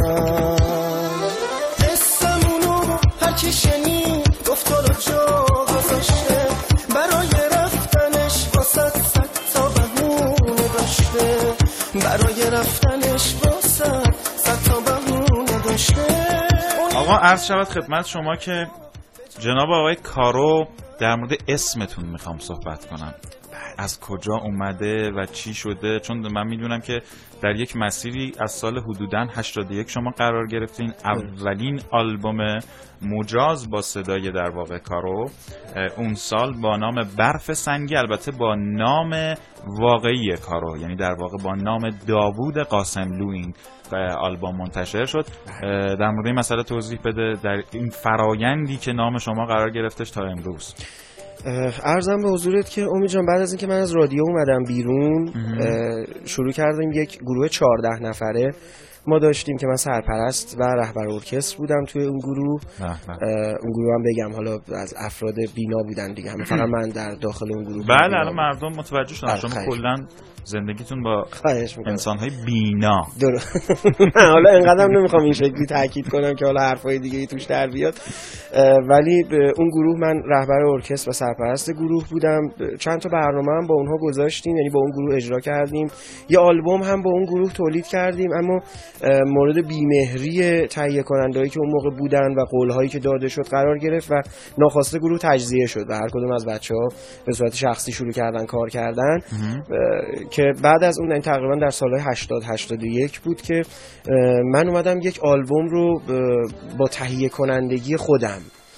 اسمونو هرکی شنید گفت تو رو جا گذاشته، برای رفتنش واسه صد تا بهونه داشته، برای رفتنش واسه صد تا بهونه داشته. آقا عرض شود خدمت شما که جناب آقای کارو در مورد اسمتون میخوام صحبت کنم. از کجا اومده و چی شده؟ چون من میدونم که در یک مسیری از سال حدوداً 81 شما قرار گرفتین. اولین آلبوم مجاز با صدای در واقع کارو اون سال با نام برف سنگی، البته با نام واقعی کارو، یعنی در واقع با نام داوود قاسملو این آلبوم منتشر شد. در مورد این مسئله توضیح بده، در این فرایندی که نام شما قرار گرفتش تا امروز. عرضم به حضورت که امید جان، بعد از اینکه من از رادیو اومدم بیرون شروع کردیم یک گروه 14 نفره ما داشتیم که من سرپرست و رهبر ارکستر بودم توی اون گروه. اون گروه هم بگم حالا از افراد بینا بودن دیگه، همه فقط من در داخل اون گروه. بله الان مردم متوجه شدن شما کلا زندگیتون با انسان‌های بینا. درست. حالا اینقدرم نمیخوام این شکلی تاکید کنم که حالا حرفای دیگه ای توش در بیاد، ولی اون گروه من رهبر ارکستر و سرپرست گروه بودم. چند تا برنامه هم با اونها گذاشتیم، یعنی با اون گروه اجرا کردیم، یه آلبوم هم با اون گروه تولید کردیم. اما مورد بیمهری تهیه کنندهایی که اون موقع بودن و قولهایی که داده شد قرار گرفت و ناخواسته گروه تجزیه شد و هر کدوم از بچه‌ها به صورت شخصی شروع کردن کار کردن. که بعد از اون تقریبا در سالهای 80-81 بود که من اومدم یک آلبوم رو با تهیه کنندگی خودم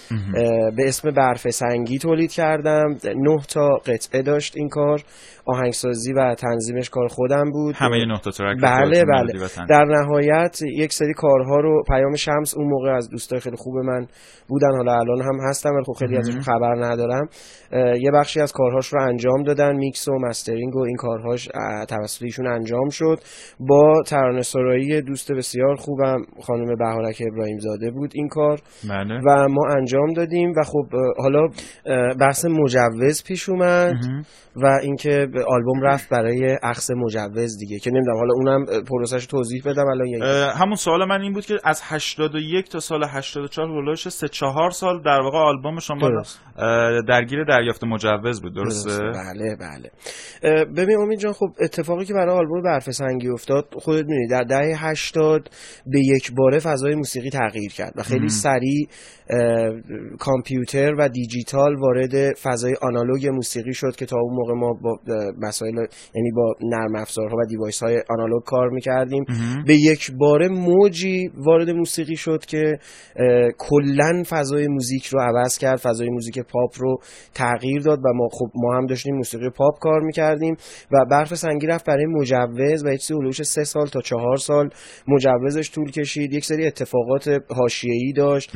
به اسم برف سنگی تولید کردم. 9 تا قطعه داشت این کار، آهنگسازی و تنظیمش کار خودم بود. همه 9 تا ترک. بله. در نهایت یک سری کارها رو پیام شمس اون موقع از دوستای خیلی خوب من بودن، حالا الان هم هستم ولی خب خیلی ازشون خبر ندارم، یه بخشی از کارهاش رو انجام دادن، میکس و مسترینگ و این کارهاش توسط ایشون انجام شد با ترانه‌سرایی دوست بسیار خوبم خانم بهارک ابراهیم زاده بود این کار. بله. و ما انجام دادیم و خب حالا بحث مجوز پیش اومد و اینکه آلبوم رفت برای اخذ مجوز دیگه که نمیدونم حالا اونم پروسش توضیح بدم الان. همون سوال من این بود که از 81 تا سال 84 ولوش 3-4 سال در واقع آلبوم شما درگیر دریافت مجوز بود، درسته؟ بله. ببین امید جان، خب اتفاقی که برای آلبوم برف سنگی افتاد خودت می‌دونی در دهه 80 به یک باره فضای موسیقی تغییر کرد و خیلی سریع کامپیوتر و دیجیتال وارد فضای آنالوگ موسیقی شد که تا اون موقع ما با مسائل یعنی با نرم افزارها و دیوایس های آنالوگ کار میکردیم. به یک باره موجی وارد موسیقی شد که کلن فضای موزیک رو عوض کرد، فضای موزیک پاپ رو تغییر داد و ما هم داشتیم موسیقی پاپ کار میکردیم و برف سنگی رفت برای مجوز و یک چیزی هلوش 3 سال تا 4 سال مجوزش طول کشید. یک سری اتفاقات حاشیه‌ای داشت،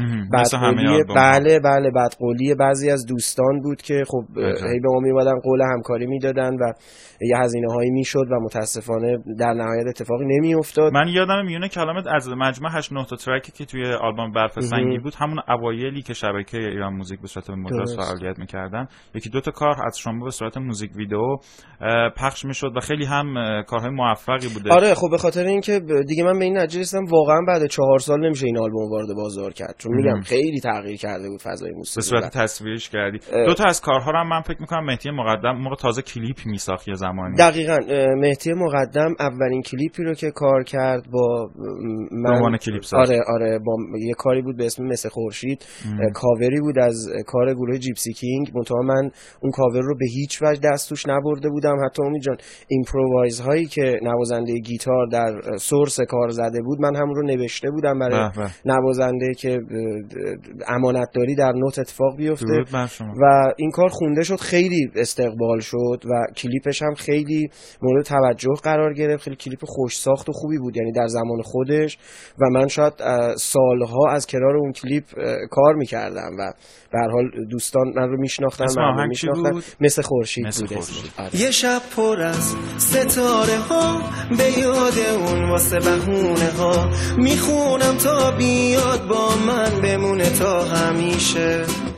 بله بدقولی بعضی از دوستان بود که خب هی به ما میومدن قول همکاری میدادن و یه هزینه‌هایی میشد و متاسفانه در نهایت اتفاقی نمیافتاد. من یادم میونه کلامت از مجموع 8-9 تا ترکی که توی آلبوم برف سنگی بود همون اوایلی که شبکه ایران موزیک به صورت مجاز فعالیت میکردن 1-2 تا کار از شما به صورت موزیک ویدیو پخش میشد و خیلی هم کارهای موفقی بوده. آره خب به خاطر اینکه دیگه من به این نتیجه رسیدم واقعا بعد 4 سال نمیشه این آلبوم وارد بازار کرد، چون میگم خیلی تغییر کرده بود فضای موسیقی. به صورت تصویرش کردی. 2 تا از کارها رو هم من فکر میکنم مهدی مقدم موقع تازه کلیپ میساخت یه زمانی. دقیقاً مهدی مقدم اولین کلیپی رو که کار کرد با من کلیپ ساز. آره با یه کاری بود به اسم مثل خورشید، کاوری بود از کار گروه جیپسی کینگ. منتها من اون کاور رو به هیچ وجه دست توش نبرده بودم. حتی امید جان ایمپرووایز هایی که نوازنده گیتار در سورس کار زده بود من هم رو نوشته بودم برای نوازنده که امانتداری در نوت اتفاق بیفته و این کار خونده شد، خیلی استقبال شد و کلیپش هم خیلی مورد توجه قرار گرفت. خیلی کلیپ خوش ساخت و خوبی بود یعنی در زمان خودش و من شاید سالها از کنار اون کلیپ کار میکردم و به هر حال دوستان من رو میشناختن، من رو میشناختن. مثل خورشید بود اسمش. یه شب پر از ستاره ها به یاد اون واسه بهونه ها میخونم تا بیاد با من بمونه تا همیشه.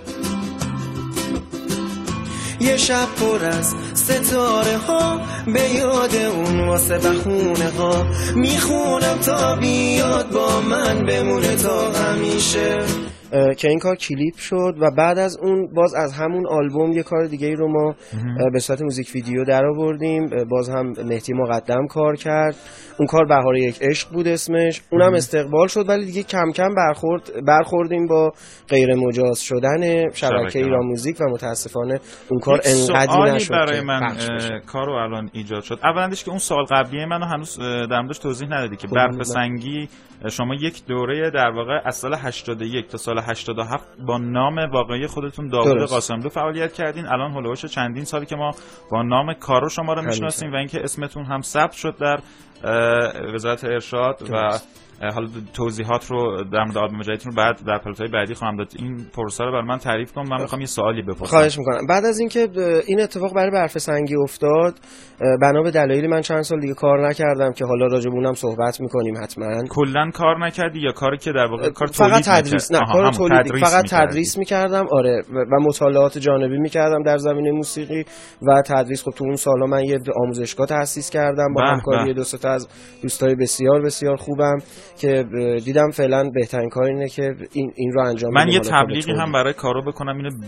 یه شب پر از ستاره ها به یاد اون واسه بهونه ها میخونم تا بیاد با من بمونه تا همیشه. که این کار کلیپ شد و بعد از اون باز از همون آلبوم یه کار دیگه ای رو ما به صورت موزیک ویدیو در آوردیم. باز هم مهدی مقدم کار کرد. اون کار بهار یک عشق بود اسمش. اونم استقبال شد ولی دیگه کم کم برخوردیم با غیر مجاز شدن شبکه ایران موزیک و متاسفانه اون کار انقدری نشد. برای من کارو الان ایجاد شد. اولندش که اون سال قبلیه منو هنوز در موردش توضیح ندادی که برف سنگی شما یک دوره در واقع از سال 81 تا سال 87 با نام واقعی خودتون داوود قاسملو فعالیت کردین. الان هولوش چندین سالی که ما با نام کارو شما رو میشناسیم و اینکه اسمتون هم ثبت شد در وزارت ارشاد و حالا توضیحات رو در مورد آلبوم جدیدتون رو بعد در پلاتای بعدی خواهم داد. این پروسه رو برای من تعریف کن. من میخوام یه سوالی بپرسم. خواهش میکنم. بعد از اینکه این اتفاق برای برف سنگی افتاد بنا به دلایلی من چند سال دیگه کار نکردم که حالا راجع به اونم صحبت میکنیم حتما. کلا کار نکردی یا کاری که در واقع کار فقط تدریس؟ نه کار تولید فقط تدریس میکردم. آره و مطالعات جانبی میکردم در زمینه موسیقی و تدریس. خب تو اون سالا من یه آموزشگاه تأسیس کردم با همکاری 2 تا از دوستای بسیار بسیار خوبم که دیدم فعلا بهترین کار اینه که این رو انجام بدم. من یه تبلیغی هم برای کارو بکنم. اینو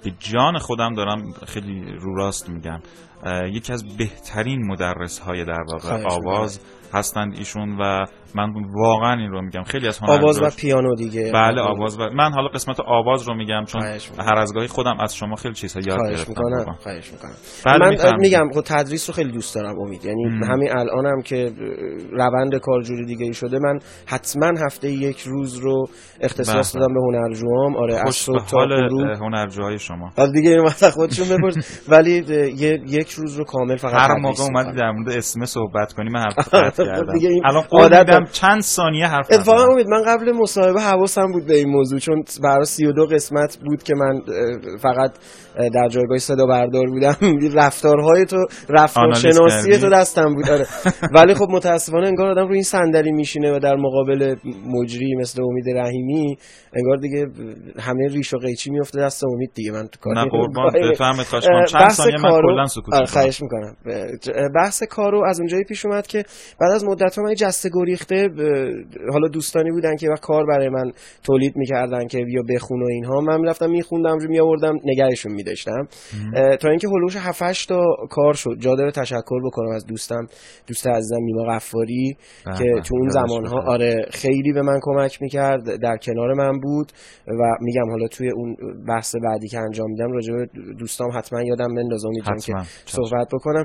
به جان خودم دارم خیلی رو راست میگم، یکی از بهترین مدرس‌های در واقع آواز هستند ایشون و من واقعا این رو میگم. خیلی از آواز و پیانو دیگه. بله آواز و من حالا قسمت آواز رو میگم چون هر از گاهی خودم از شما خیلی چیزها یاد گرفتم. خواهش میکنم. بله من میگم خب تدریس رو خیلی دوست دارم امید، یعنی همین الانم که روند کار جوری دیگه ای شده من حتما هفته یک روز رو اختصاص دادم به هنرجوام. آره از صبح تا غروب هنرجوهای شما دیگه این وقت خودشون بپرس ولی یک روز رو کامل فقط هر موقع اومدی در مورد اسم صحبت کنی من حرف کردم. الان عادتم چند ثانیه حرف زدم. اتفاقا امید من قبل مصاحبه حواسم بود به این موضوع چون برای 32 قسمت بود که من فقط در جایگاه صدا بردار بودم. رفتارهای تو رفتارشناسی تو دستم بود. آره ولی خب متاسفانه انگار آدم رو این صندلی میشینه و در مقابل مجری مثل امید رحیمی انگار دیگه همه ریش و قیچی میفته دست امید دیگه. من تو کار نه قربان بفهمید خواهش می‌کنم چند ثانیه من کلا سکوت کنم. خواهش می‌کنم. بحث کارو از اونجایی پیش اومد که بعد از مدت‌ها من جسته گریخته حالا دوستانی بودن که وقت کار برای من تولید می‌کردن که بیا بخون و اینها، من می‌رفتم می‌خوندم رو می‌آوردم نگهشون می‌داشتم تا اینکه هولوش 7-8 تا کار شد. جا داره تشکر بکنم از دوست عزیزم نیما غفاری که تو اون زمان‌ها آره خیلی به من کمک می‌کرد، در کنار من بود و میگم حالا توی اون بحث بعدی که انجام میدم راجع به دوستام حتما یادم بندازم که صحبت بکنم.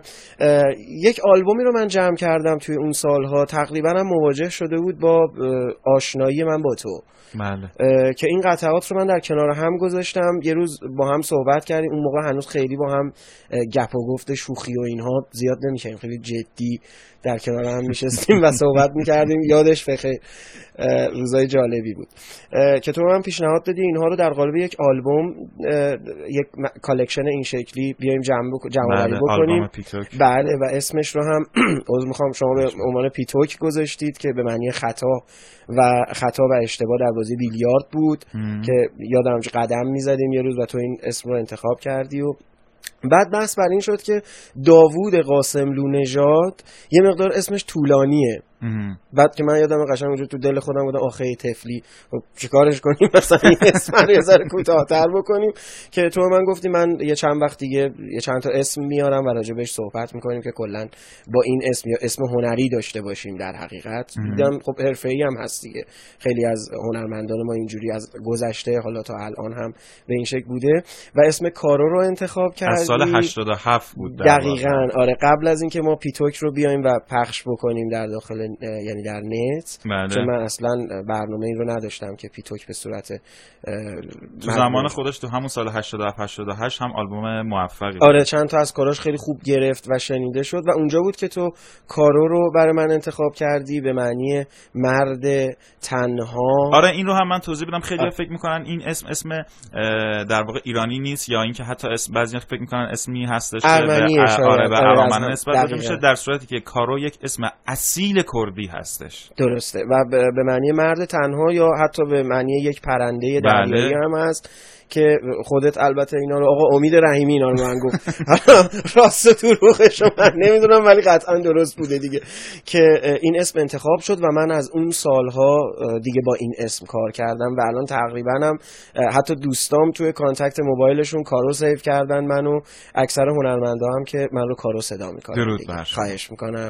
یک آلبومی رو من جمع کردم توی اون سالها، تقریبا هم مواجه شده بود با آشنایی من با تو. بله. که این قطعات رو من در کنار هم گذاشتم، یه روز با هم صحبت کردیم. اون موقع هنوز خیلی با هم گپ و گفت شوخی و اینها زیاد نمی‌کردیم، خیلی جدی در کنار هم میشستیم و صحبت میکردیم. یادش خیلی روزای جالبی بود که تو من پیشنهاد دادی اینها رو در قالب یک آلبوم، یک کالکشن این شکلی بیایم جمع بکنیم. بله و اسمش رو هم عذر میخوام شما به عنوان پیتوک گذاشتید که به معنی خطا و اشتباه در بازی بیلیارد بود که یادم قدم میزدیم یه روز و تو این اسم رو انتخاب کردی. و بعد بحث بر این شد که داوود قاسم لونژاد یه مقدار اسمش طولانیه. بعد که من یادم قشنگ اونجا تو دل خودم بودم آخه طفلی خب چیکارش کنیم مثلا این اسم رو یه ذره کوتاه‌تر بکنیم که تو من گفتی من یه چند وقت دیگه یه چند تا اسم میارم و راجع بهش صحبت میکنیم که کلا با این اسم یا اسم هنری داشته باشیم. در حقیقت دیدم خب حرفه‌ای هم هست دیگه، خیلی از هنرمندان ما اینجوری از گذشته حالا تا الان هم به این شکل بوده و اسم کارو رو انتخاب کردیم. از سال 87 بود دقیقاً. آره قبل از اینکه ما پیتوک رو بیایم و پخش بکنیم در داخل یعنی در نت. بله. چون من اصلا برنامه این رو نداشتم که پیتوک به صورت تو زمان خودش تو همون سال 87-88 هم آلبوم موفقی. آره چند تا از کاراش خیلی خوب گرفت و شنیده شد و اونجا بود که تو کارو رو برای من انتخاب کردی به معنی مرد تنها. آره این رو هم من توضیح بدم. خیلی فکر میکنن این اسم در واقع ایرانی نیست یا اینکه حتی اسم بعضی فکر میکنن اسمی هستش که آره به ارامنه نسبت داده میشه، در صورتی که کارو یک اسم اصیل کردی هستش. درسته و به معنی مرد تنها یا حتی به معنی یک پرنده دریایی هم هست که خودت البته اینا رو آقا امید رحیمی اینا رو من گفت راست تو دروغش من نمیدونم ولی قطعا درست بوده دیگه که این اسم انتخاب شد و من از اون سالها دیگه با این اسم کار کردم و الان تقریبا هم حتی دوستام توی کانتکت موبایلشون کارو سیو کردن منو، اکثر هنرمندا هم که من رو کارو صدا میکنن. درود بر شما. خواهش میکنم.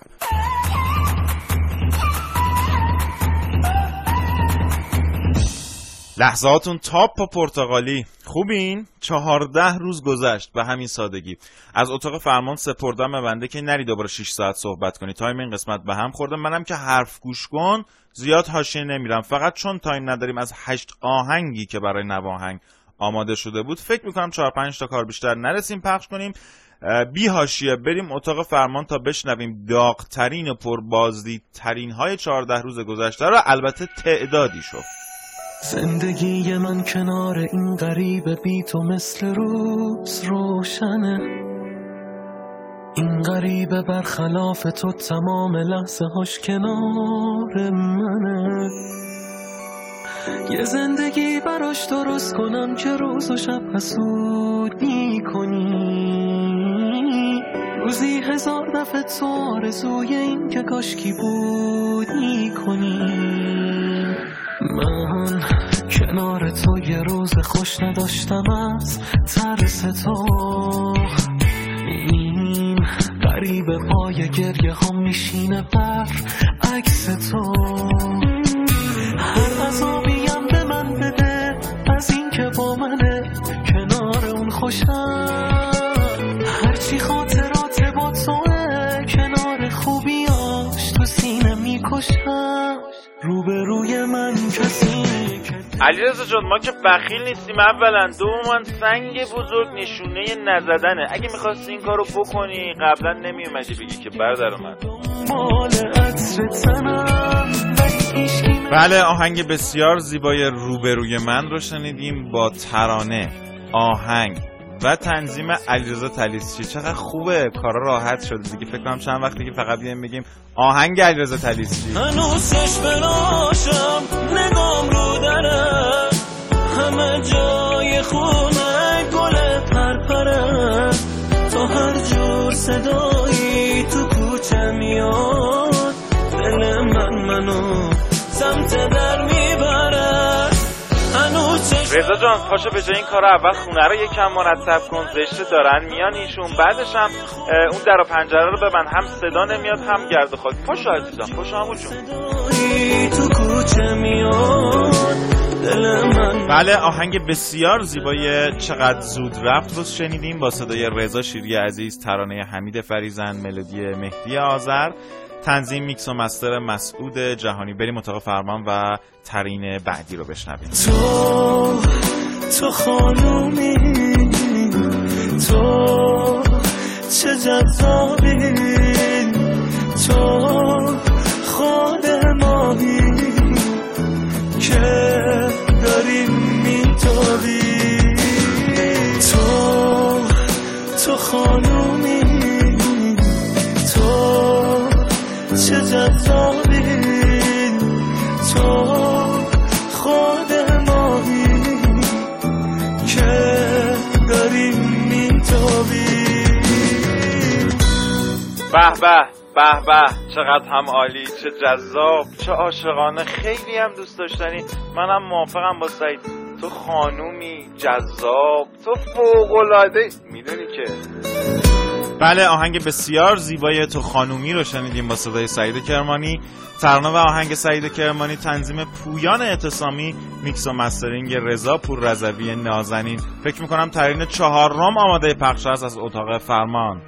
لحظاتون تاپ و پرتغالی خوبین؟ 14 روز گذشت به همین سادگی. از اتاق فرمان سپردم به بنده که نری دوباره 6 ساعت صحبت کنی. تایم این قسمت به هم خورده. منم که حرف گوش کن زیاد حاشیه نمیرم، فقط چون تایم نداریم از 8 آهنگی که برای نواهنگ آماده شده بود فکر میکنم 4-5 تا کار بیشتر نرسیم پخش کنیم. بی حاشیه بریم اتاق فرمان تا بشنویم داغ‌ترین و پربازدیدترین های 14 روز گذشته رو، البته تعدادی شد. زندگی من کنار این غریبه بی تو مثل روز روشنه، این غریبه برخلاف تو تمام لحظه هاش کنار منه. یه زندگی براش درست کنم که روز و شب حسود میکنی، روزی 1000 دفعه تو آرزوی این که کاشکی بود میکنی. من که کنار تو یه روز خوش نداشتم از ترس تو. این غریبه پای گریه ها میشینه بر عکس تو. هر عذابیم به من بده از این که با منه کنار اون خوشم. هرچی خاطرات با توه کنار خوبیاش تو سینه میکشم. روبروی من کسی علیرضا جان ما که بخیل نیستیم اولا، دوما سنگ بزرگ نشونه نزدنه. اگه میخواستی این کارو بکنی قبلا نمیومدی بگی که برادر من. بله آهنگ بسیار زیبای روبروی من رو شنیدیم با ترانه، آهنگ و تنظیم علیرضا طلیسچی. چقدر خوبه، کارا راحت شده دیگه. فکر کنم چند وقتی که فقط بیایم بگیم آهنگ علیرضا طلیسچی. هنوز چشم ناشم نگام رو داره، همه جای خونه گل پرپره. تا هر جور صدایی تو کوچه میاد، دل منو سمت در میبره. رضا جان پاشو به جای این کار اول خونه رو یکم مرتب کن، زشته دارن میان ایشون. بعدش هم اون در و پنجره رو ببند، هم صدا نمیاد هم گرد و خاک. پاشو عزیزم پاشو همون جون. بله آهنگ بسیار زیبای چقدر زود رفت رو شنیدیم با صدای رضا شیری عزیز، ترانه حمید فریزن، ملودی مهدی آذر، تنظیم میکس و مستر مسعود جهانی. بریم اتاق فرمان و ترین بعدی رو بشنویم. تو خانومی، تو چه جذابی، تو خود ماهی که داریم میتابی. تو خانومی، تو چه جذابی، تو خود ماهی که داریم میتابی. به به به به چقدر هم عالی، چه جذاب، چه عاشقانه، خیلی هم دوست داشتنی. منم موافقم با سعید. تو خانومی، جذاب، تو فوق‌العاده، میدونی که. بله آهنگ بسیار زیبای تو خانومی رو شنیدیم با صدای سعید کرمانی. ترانه و آهنگ سعید کرمانی، تنظیم پویان اعتصامی، میکس و مسترینگ رضا پوررضوی نازنین. فکر میکنم ترین 4م آماده پخش است از اتاق فرمان.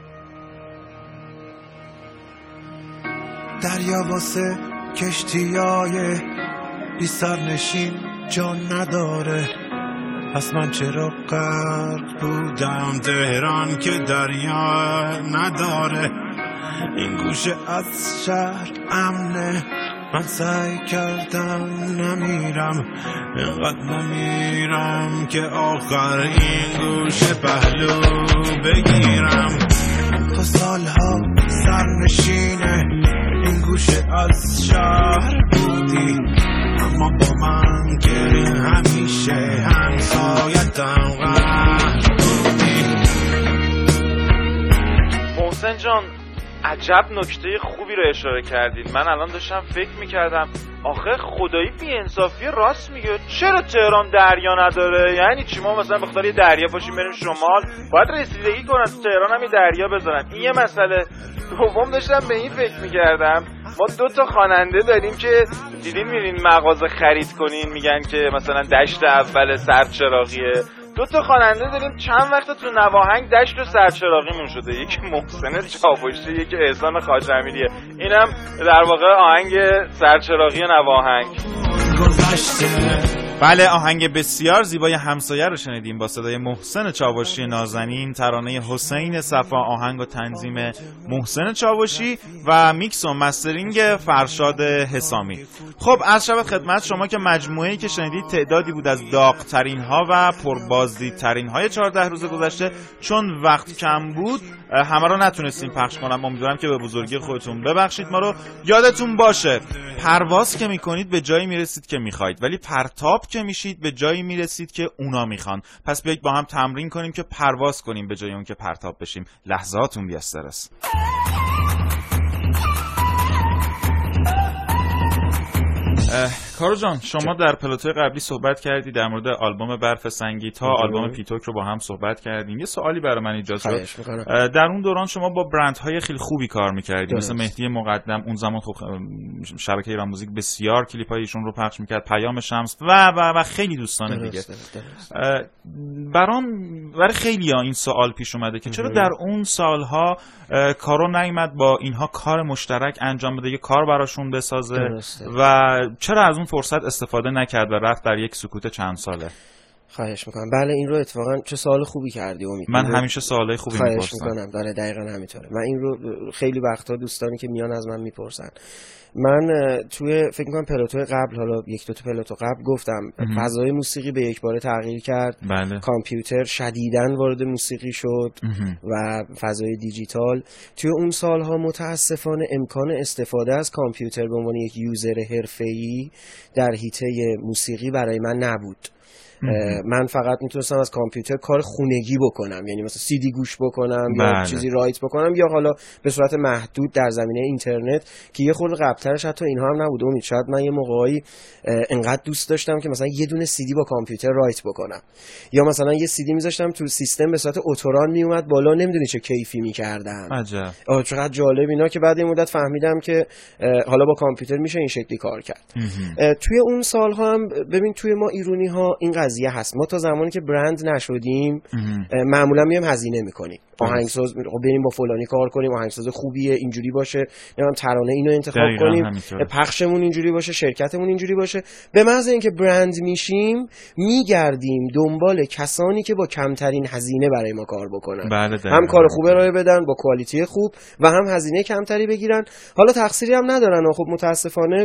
دریا واسه کشتیای بی سرنشین جان نداره، پس من چرا غرق بودم تهران که دریا نداره. این گوشه از شهر امنه، من سعی کردم نمیرم، اینقدر نمیرم که آخر این گوشه پهلو بگیرم. تا سالها سرنشینه این گوشه از شهر بودی، اما با من که همیشه همسایتم قهر بودی. محسن جان عجب نکته خوبی رو اشاره کردین. من الان داشتم فکر میکردم آخه خدایی بی‌انصافی راست میگه. چرا تهران دریا نداره؟ یعنی چی ما مثلا بخاطر یه دریا باشیم بریم شمال باید رسیدگی کنن تو تهران هم یه دریا بذارن؟ این یه مسئله. دوم داشتم به این فکر میکردم ما 2 خواننده داریم که دیدین میرین مغازه خرید کنین میگن که مثلا دشت اول سرچراغیه. 2 خواننده داریم چند وقت تو نواهنگ دشت و سرچراغیمون شده، یکی محسن چاوشی یکی احسان خواجه‌امیریه. اینم در واقع آهنگ سرچراغی نواهنگ. بله آهنگ بسیار زیبای همسایه رو شنیدیم با صدای محسن چاوشی نازنین، ترانه حسین صفا، آهنگ و تنظیم محسن چاوشی و میکس و مسترینگ فرشاد حسامی. خب از شب خدمت شما که مجموعه‌ای که شنیدید تعدادی بود از داغ‌ترین ها و پربازدیدترین های 14 روز گذشته. چون وقت کم بود همه رو نتونستیم پخش کنم، امیدوارم که به بزرگی خودتون ببخشید ما رو. یادتون باشه پرواز که میکنید به جایی میرسید که میخواید، ولی پرتاب که میشید به جایی میرسید که اونا میخوان. پس بیایید با هم تمرین کنیم که پرواز کنیم به جای اون که پرتاب بشیم. لحظاتون بی استرس. کارو جان شما در پلاتوی قبلی صحبت کردی در مورد آلبوم برف سنگی تا آلبوم پیتوک رو با هم صحبت کردیم. یه سوالی برای من ایجاد شد. در اون دوران شما با برندهای خیلی خوبی کار می‌کردید، مثل مهدی مقدم. اون زمان خب شبکه ایران موزیک بسیار کلیپ‌های ایشون رو پخش می‌کرد، پیام شمس و خیلی دوستان دیگه. برای خیلی‌ها این سوال پیش اومده که چرا در اون سالها کارو نیامد با اینها کار مشترک انجام بده، یه کار براشون بسازه و چرا از اون فرصت استفاده نکرد و رفت در یک سکوت چند ساله؟ خواهش میکنم. بله این رو اتفاقا چه سوال خوبی کردی امید. من همیشه سوالای خوبی میپرسم. خواهش میکنم. داره دقیقاً همینطوره. من این رو خیلی وقتا دوستانی که میان از من میپرسن. من توی فکر میکنم پلاتو قبل، حالا یک دو تا پلاتو قبل گفتم فضای موسیقی به یک باره تغییر کرد. بله. کامپیوتر شدیداً وارد موسیقی شد و فضای دیجیتال. توی اون سالها متاسفانه امکان استفاده از کامپیوتر به عنوان یک یوزر حرفه‌ای در حیطه موسیقی برای من نبود. من فقط میتونستم از کامپیوتر کار خونگی بکنم، یعنی مثلا سی دی گوش بکنم یا چیزی رایت بکنم، یا حالا به صورت محدود در زمینه اینترنت که یه خورده قبل‌ترش حتی اینها هم نبود. امید شاید من یه موقعی انقدر دوست داشتم که مثلا یه دونه سی دی با کامپیوتر رایت بکنم، یا مثلا یه سی دی میذاشتم تو سیستم به صورت اتوران میومد بالا، نمیدونی چه کیفی میکردم. عجب. چقدر جالب اینا که بعد این مدت فهمیدم که حالا با کامپیوتر میشه این شکلی کار کرد. توی اون سال‌ها هم ببین توی ما ایرونی‌ها این قضیه هست. ما تا زمانی که برند نشدیم معمولا میایم هزینه میکنیم، آهنگساز بریم با فلانی کار کنیم، آهنگساز خوبیه اینجوری باشه، نمیدونم ترانه اینو انتخاب کنیم، پخشمون اینجوری باشه، شرکتمون اینجوری باشه. به محض اینکه برند میشیم میگردیم دنبال کسانی که با کمترین هزینه برای ما کار بکنن. بله هم کار خوب ارائه بدن با کوالیتی خوب و هم هزینه کمتری بگیرن. حالا تقصیری هم ندارن، خب متاسفانه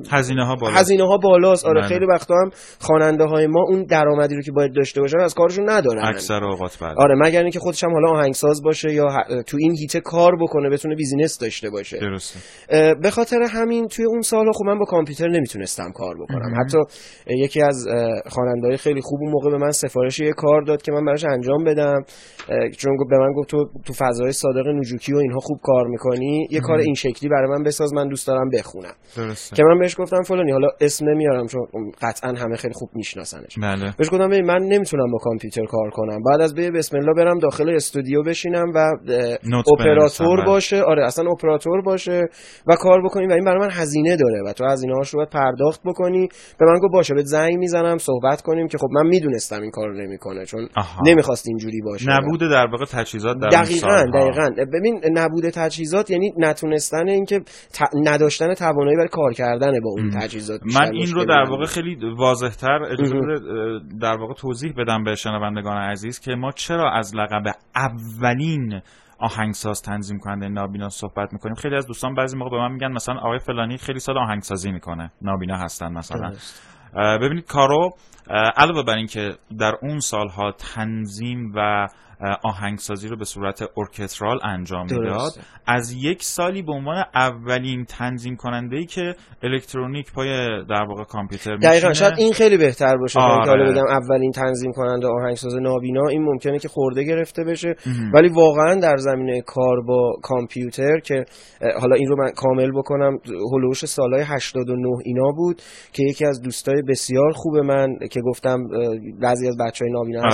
هزینه ها بالاست. آره خیلی وقتا هم خواننده های ما اون درآمدی رو که باید داشته باشن از کارشون ندارن اکثر اوقات. بله. آره مگر اینکه خودش هم حالا آهنگساز باشه یا تو این هیته کار بکنه، بتونه بیزینس داشته باشه. درسته. به خاطر همین توی اون سال‌ها خب من با کامپیوتر نمیتونستم کار بکنم. حتی یکی از خواننده‌های خیلی خوب اون موقع به من سفارش یه کار داد که من براش انجام بدم، چون به من گفت تو فضای صادق نوجوکی و اینها خوب کار می‌کنی، یه کار این شکلی برای من بساز، من دوست دارم بخونم. درسته. که من بهش گفتم فلانی، حالا اسم نمیارم چون قطعا همه خیلی خوب میشناسنش. بله. بهش گفتم من نمیتونم با کامپیوتر کار کنم، بعد از بسم الله برم داخل استودیو بشینم و اپراتور باشه، آره اصلا اپراتور باشه و کار بکنیم و این برای من هزینه داره و تو هزینه‌هاش رو باید پرداخت بکنی. به من گفت باشه بهت زنگ میزنم صحبت کنیم، که خب من میدونستم این کارو نمیکنه چون نمیخواست اینجوری باشه. نبوده در واقع تجهیزات در دقیقاً. ببین نبوده تجهیزات یعنی نتونستن اینکه نداشتن توانایی برای کار کردن با اون تجهیزات. من این رو در واقع خیلی واضح‌تر اجازه در واقع توضیح بدم به شنوندگان عزیز که ما چرا از لقب اولین آهنگساز تنظیم کننده نابینا صحبت میکنیم. خیلی از دوستان بعضی موقع به من میگن مثلا آقای فلانی خیلی سال آهنگسازی میکنه، نابینا هستن مثلا. ببینید کارو علاوه بر این که در اون سالها تنظیم و آهنگسازی رو به صورت ارکسترال انجام میداد، از یک سالی به عنوان اولین تنظیم کننده‌ای که الکترونیک پای در واقع کامپیوتر میشینه. دقیقاً شاید این خیلی بهتر باشه که حالا بگم اولین تنظیم کننده آهنگساز نابینا. این ممکنه که خورده گرفته بشه ولی واقعا در زمینه کار با کامپیوتر که حالا این رو من کامل بکنم، هولوش سالهای 89 اینا بود که یکی از دوستای بسیار خوب من که گفتم بعضی از بچهای نابینا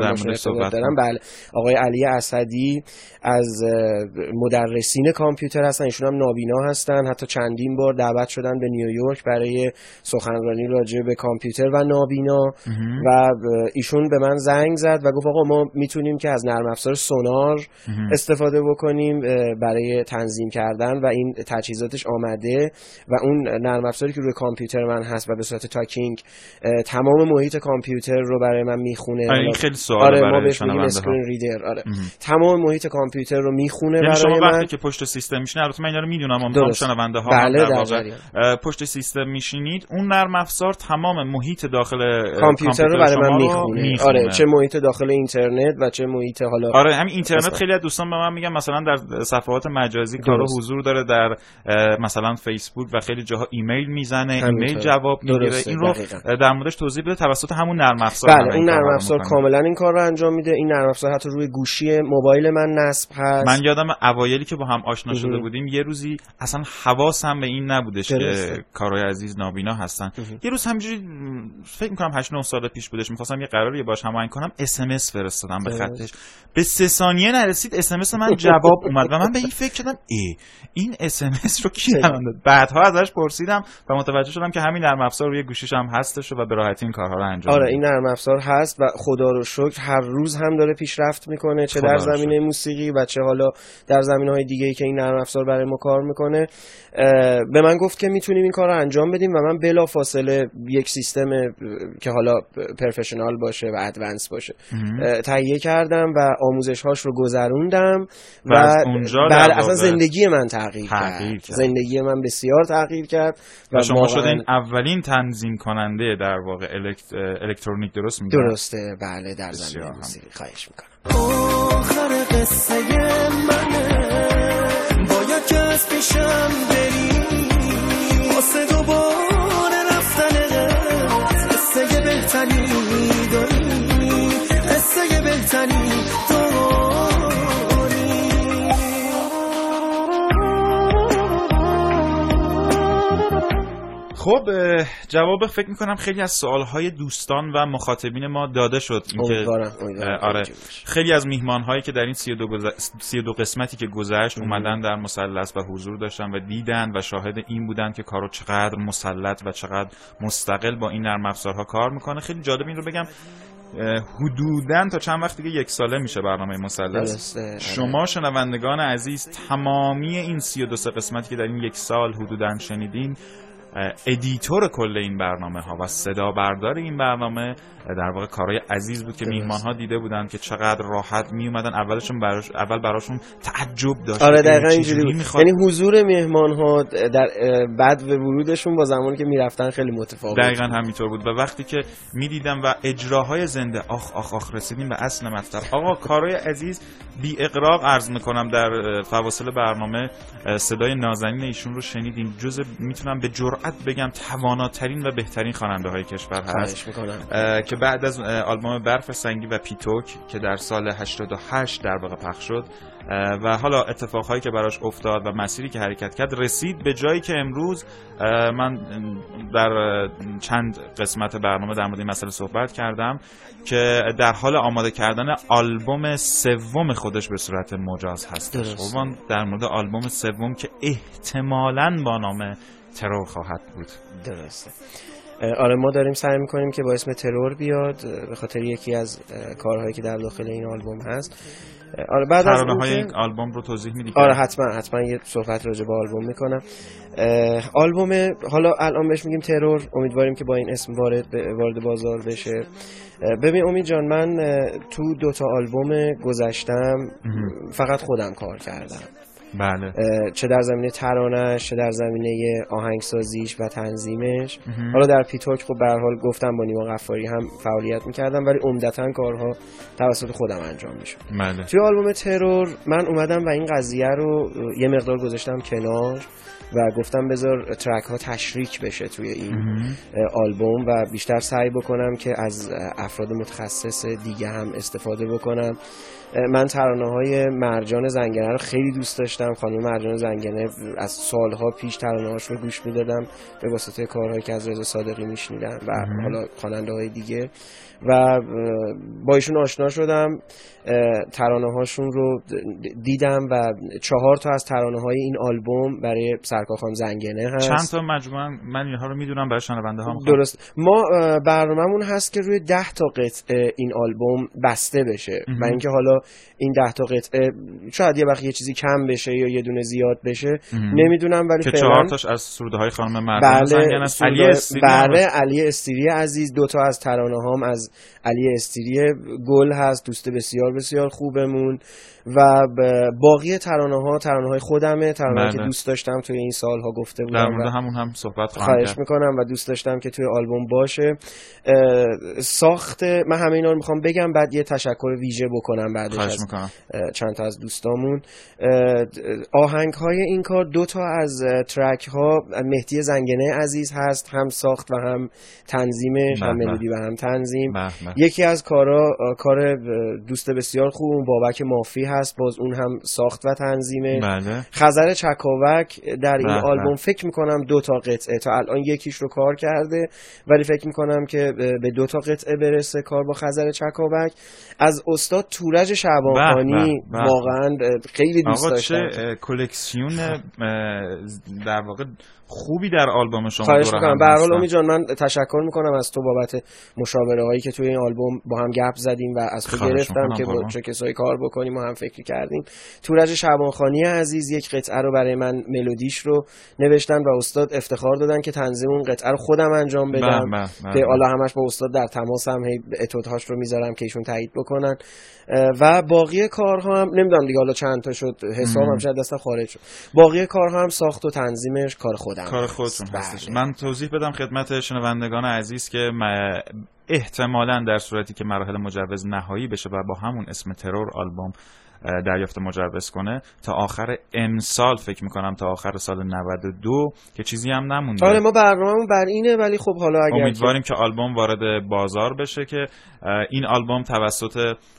هستن، بله آقای علی اسدی از مدرسین کامپیوتر هستن، ایشون هم نابینا هستن، حتی چندین بار دعوت شدن به نیویورک برای سخنرانی راجع به کامپیوتر و نابینا و ایشون به من زنگ زد و گفت آقا ما میتونیم که از نرم افزار سونار استفاده بکنیم برای تنظیم کردن و این تجهیزاتش آمده و اون نرم افزاری که روی کامپیوتر من هست و به صورت تاکینگ تمام محیط کامپیوتر رو برای من میخونه. این خیلی سواله برای شنونده ریدر. آره تمام محیط کامپیوتر رو میخونه برای شما من. وقتی که پشت سیستم میشینید، البته من اینا رو میدونم، اما شنونده ها بله در واقع پشت سیستم میشینید، اون نرم افزار تمام محیط داخل کامپیوتر رو برای من میخونه. آره چه محیط داخل اینترنت و چه محیط حالا آره همین اینترنت. خیلی از دوستان به من میگن مثلا در صفحات مجازی کارو حضور داره، در مثلا فیسبوک و خیلی جاها ایمیل میزنه، ایمیل جواب میگیره. این رو در موردش توضیح بده توسط همون نرم افزار. بله اون نرم افزار کاملا این کار رو انجام میده. این نرم افزار حتی روی گوشی موبایل من نصب هست. من یادم اوایلی که با هم آشنا شده بودیم یه روزی اصلا حواسم به این نبودش که کارهای عزیز نابینا هستن. یه روز همینجوری فکر می‌کنم 8-9 سال پیش بودش، می‌خواستم یه قراری باهاش هماهنگ کنم، SMS فرستادم به خطش. به 3 ثانیه نرسید SMS من جواب اومد و من به این فکر کردم این SMS رو کی داد؟ بعدها ازش پرسیدم و متوجه شدم که همین نرم افزار روی گوشیش هم هستش و به راحتی این کارها رو انجام میده. این نرم افزار هست و خدا رو شکر هر روز هم داره پیشرفت میکنه، چه در زمینه موسیقی و چه حالا در زمینه‌های دیگه‌ای که این نرم افزار برای ما کار میکنه. به من گفت که میتونیم این کار رو انجام بدیم و من بلافاصله یک سیستم که حالا پروفشنال باشه و ادوانس باشه تهیه کردم و آموزش‌هاش رو گذروندم و اصلا زندگی من تغییر کرد. زندگی من بسیار تغییر کرد و شما شدین اولین تنظیم کننده در واقع الکترونیک، درست میگم؟ درسته، بله، در زمینه موسیقی. خواهش میکنم. آخر قصه منه، باید که از پیشم بری واسه دوباره رفتن قصه بهتری داری، قصه بهتری داری. خب جواب فکر میکنم خیلی از سوالهای دوستان و مخاطبین ما داده شد. آره، خیلی از میهمانهایی که در این 32 قسمتی که گذشت اومدن در مثلث و حضور داشتن و دیدن و شاهد این بودن که کارو چقدر مسلط و چقدر مستقل با این نرم افزارها کار میکنه. خیلی جالب این رو بگم، حدوداً تا چند وقت دیگه 1 ساله میشه برنامه مثلث. شما شنوندگان عزیز تمامی این 32 قسمتی که در این 1 سال حدوداً شنیدین، ادیتور کل این برنامه ها و صدا بردار این برنامه در واقع کارهای عزیز بود که میهمان ها دیده بودن که چقدر راحت می اومدن. اول براشون تعجب داشت. آره دقیقاً اینجوری بود. یعنی حضور میهمان ها در بعد به ورودشون با زمانی که میرفتن خیلی متفاوت. دقیقاً همینطور بود و وقتی که میدیدم و اجراهای زنده آخ رسیدیم به اصل مطلب. آقا کارهای عزیز بی اغراق عرض میکنم در فواصل برنامه صدای نازنین ایشون رو شنیدین. میتونم به جرئت بگم تواناترین و بهترین خواننده های کشور هست که بعد از آلبوم برف سنگی و پیتوک که در سال 88 در واقع پخش شد و حالا اتفاقهایی که براش افتاد و مسیری که حرکت کرد رسید به جایی که امروز من در چند قسمت برنامه در مورد این مسئله صحبت کردم که در حال آماده کردن آلبوم سوم خودش به صورت مجاز هستش. در مورد آلبوم سوم که احتمالاً با نام ترور خواهد بود. درسته. آره ما داریم سعی میکنیم که با اسم ترور بیاد به خاطر یکی از کارهایی که در داخل این آلبوم هست. آره بعد از ترانه‌های این آلبوم رو توضیح میدی؟ آره حتما یه صحبت راجع به آلبوم میکنم. آلبوم حالا الان بهش میگیم ترور، امیدواریم که با این اسم وارد بازار بشه. ببین امید جان، من تو 2 آلبوم گذشتم فقط خودم کار کردم. بله. چه در زمینه ترانه‌اش، چه در زمینه آهنگسازیش و تنظیمش. حالا در پیتوک خب به هر حال گفتم با نیما غفاری هم فعالیت می‌کردم ولی عمدتاً کارها توسط خودم انجام می‌شد. بله. توی آلبوم ترور من اومدم و این قضیه رو یه مقدار گذاشتم کنار و گفتم بذار ترک ها تشریک بشه توی این آلبوم و بیشتر سعی بکنم که از افراد متخصص دیگه هم استفاده بکنم. من ترانه‌های مرجان زنگنه رو خیلی دوست داشتم. خانم مرجان زنگنه از سالها پیش ترانه‌هاش رو گوش می‌دادم به واسطه کارهایی که از رضا صادقی میشنیدم و حالا خواننده‌های دیگه و با ایشون آشنا شدم، ترانه‌هاشون رو دیدم و 4 تا از ترانه‌های این آلبوم برای سرکار خانم زنگنه هست. چند تا مجموعه من اینها رو میدونم برای شنونده‌ها. درست. ما برنامه‌مون هست که روی 10 تا قطعه این آلبوم بسته بشه و اینکه حالا این 10 تا قطعه شاید یه وقت یه چیزی کم بشه یا یه دونه زیاد بشه نمیدونم، ولی که 4 تاش از سروده‌های خانم مرجان زنگنه است. بله علی استیری عزیز. 2 تا از ترانه‌هام از علی استیری گل هست، دوست بسیار بسیار خوبمون و باقی ترانه‌های خودمه، ترانه‌ای که دوست داشتم توی این سالها گفته بودم در مورد همون هم صحبت خواهش میکنم و دوست داشتم که توی آلبوم باشه. ساخت من همه اینا رو میخوام بگم بعد یه تشکر ویژه بکنم بعدش از چند تا از دوستامون. آهنگ های این کار 2 تا از ترک ها مهدی زنگنه عزیز هست، هم ساخت و هم تنظیمش، هم ملودی و هم تنظیم. یکی از کار دوست بسیار خوب اون بابک مافی هست، باز اون هم ساخت و تنظیمه. خزر چکاوک در این آلبوم فکر میکنم 2 تا قطعه، تا الان یکیش رو کار کرده ولی فکر میکنم که به 2 تا قطعه برسه کار با خزر چکاوک. از استاد تورج شعبانخانی واقعا خیلی دوست داشتم. آقا چه کلکسیون در واقع خوبی در آلبوم شما خواهش میکنم. به هر حال امید جان من تشکر میکنم از تو بابت مشاوره هایی که توی این آلبوم با هم گپ زدیم و از تو گرفتم که با چه کسایی کار بکنیم و هم فکر کردیم. تورج شعبانخانی عزیز یک قطعه رو برای من ملودیش رو نوشتن و استاد افتخار دادن که تنظیم اون قطعه رو خودم انجام بدم. که حالا همش با استاد در تماسم، اتودهاش رو میذارم که ایشون تایید بکنن و باقی کارها هم نمیدونم دیگه حالا چند تا شد، حسابم شاید دستم خارج شد. باقی کارها هم ساخت و تنظیمش کار خودم، کار خودتون هستش. من توضیح بدم خدمت شنوندگان عزیز که احتمالاً در صورتی که مراحل مجوز نهایی بشه و با همون اسم ترور آلبوم دریافت مجوز کنه، تا آخر امسال فکر میکنم، تا آخر سال 92 که چیزی هم نمونده. آره ما برنامه‌مون بر اینه، ولی خب حالا اگر امیدواریم که آلبوم وارد بازار بشه که این آلبوم توسط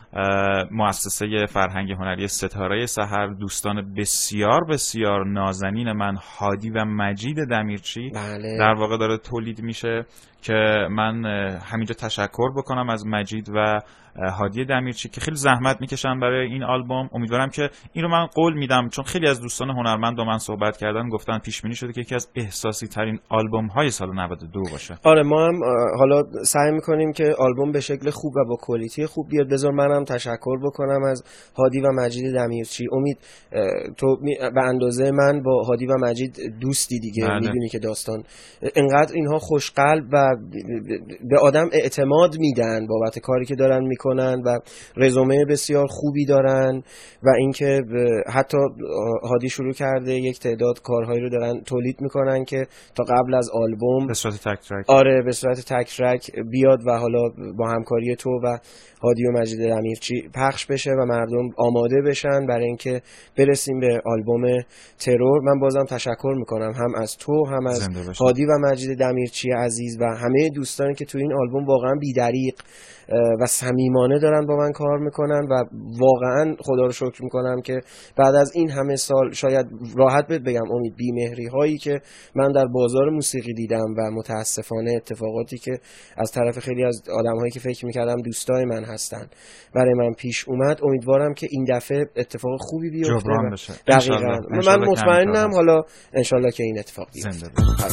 مؤسسه فرهنگی هنری ستاره سحر، دوستان بسیار بسیار نازنین من هادی و مجید دمیرچی در واقع داره تولید میشه که من همینجا تشکر بکنم از مجید و هادی دمیرچی که خیلی زحمت میکشن برای این آلبوم. امیدوارم که این رو من قول میدم، چون خیلی از دوستان هنرمند با من صحبت کردن گفتن پیش بینی شده که یکی از احساسی ترین آلبوم های سال 92 باشه. آره ما هم حالا سعی میکنیم که آلبوم به شکل خوب و با کوالیتی خوب بیاد. بذار منم تشکر بکنم از هادی و مجید دمیرچی. امید تو به اندازه من با هادی و مجید دوستی دیگه، میدونی که داستان اینقدر اینها خوشقلب و به آدم اعتماد میدن بابت کاری که دارن میکنن و رزومه بسیار خوبی دارن و اینکه حتی هادی شروع کرده یک تعداد کارهایی رو دارن تولید میکنن که تا قبل از آلبوم به صورت تک ترک، آره به صورت تک ترک بیاد و حالا با همکاری تو و هادی و مجید دمیرچی پخش بشه و مردم آماده بشن برای اینکه برسیم به آلبوم ترور. من بازم تشکر میکنم هم از تو هم از هادی و مجید دمیرچی عزیز و همه دوستانی که تو این آلبوم واقعا بی‌دریغ و صمیمانه دارن با من کار میکنن و واقعا خدا رو شکر میکنم که بعد از این همه سال شاید راحت بگم امید بی‌مهری هایی که من در بازار موسیقی دیدم و متاسفانه اتفاقاتی که از طرف خیلی از آدم‌هایی که فکر میکردم دوستای من هستن برای من پیش اومد، امیدوارم که این دفعه اتفاق خوبی بیفته. دقیقاً من مطمئنم حالا انشالله که این اتفاق بیفته.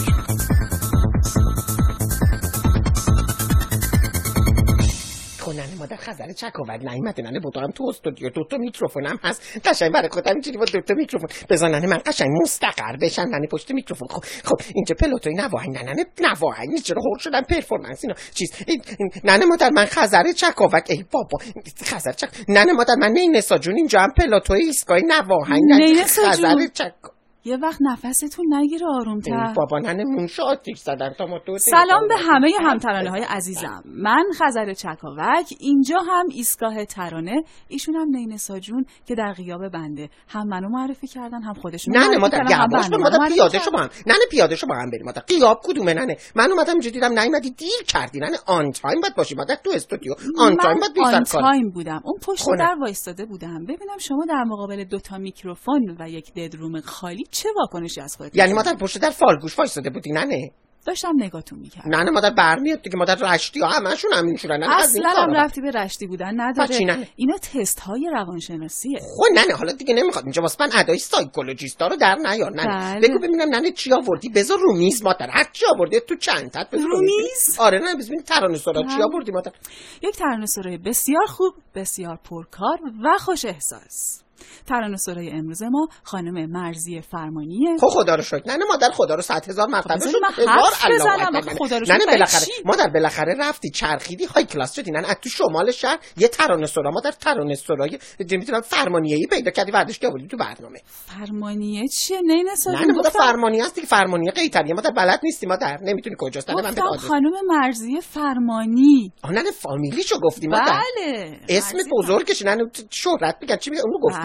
ننه مادر خزر چکاوک نیومده، ننه بودم تو استودیو 2 تا میکروفونم هست، قشنگ برای خودم اینجوری با 2 تا میکروفون بزن ننه من قشنگ مستقر بشم ننه پشت میکروفون. خب اینجا پلوتوی نواهنگ ننه نواهنگ چرا هور شدن پرفورمنس اینا چیز. ننه مادر من خزر چکاوک، ای بابا خزر ننه مادر من نینسا جون اینجا هم پلوتوی ایستگاه نواهنگ خزر چکاوک. یه وقت نفستون نگیره آرومتر. بابا ننه آتیش زدن تا ما تو. سلام به همه همترانه های عزیزم. من خزر چکاوک، اینجا هم ایستگاه ترانه، ایشون هم نینسا جون که در غیاب بنده هم منو معرفی کردن هم خودشون. ننه مادر یواش مادر پیاده شو با هم. ننه پیاده شو با هم بریم مادر. غیاب کدومه ننه؟ من اومدم اینجا دیدم نیومدی، دیر کردی ننه. آن تایم باید باشی مادر تو استودیو. آن تایم باید بیشتر کار. آن تایم بودم. اون پشت در وایستاده بودم. ببینم شما در مقابل 2 تا میکروفون و یک بدروم خالی چه واکنشی از خودت؟ یعنی مادر پشت در فالگوش وایساده بودی ننه؟ داشتم نگاهتون میکردم. ننه مادر برمیاد دیگه مادر رشتی ها همشون همینجوره ننه. اصلا هم رفتی به رشتی بودن نداره. اینا تست های روانشناسیه. خب ننه حالا دیگه نمیخواد اینجا واسه من ادای سایکولوژیستا رو در نیار ننه. بگو ببینم ننه چی آوردی؟ بذار رو میز مادر. هر چی آوردی تو چنتت بذار رو میز. آره نه ببین ترانه سرا چی آوردی مادر؟ یک ترانه سرای بسیار خوب، بسیار پرکار و خوش احساس. ترانه سرای امروز ما خانم مرضیه فرمانیه. خدا رو شکر ننه مادر، خدا رو 100,000 مرتبه شد. ننه بالاخره مادر بالاخره رفتی چرخیدی های کلاس شدی ننه. تو شمال شهر یه ترانه سرا مادر، ترانه سرای نمیدونم فرمانیه‌ای پیدا کردی ورزشگاه بودی تو برنامه. فرمانیه چیه؟ ننه مادر فرمانیه هستی که فرمانیه قیطریه مادر بلد نیستی مادر، نمیتونی کجاست ننه. من به خانم مرضیه فرمانی. ننه فامیلیشو گفتی مادر؟ بله اسم بزرگش ننه شهرت میگن چی میگن اونو گفتی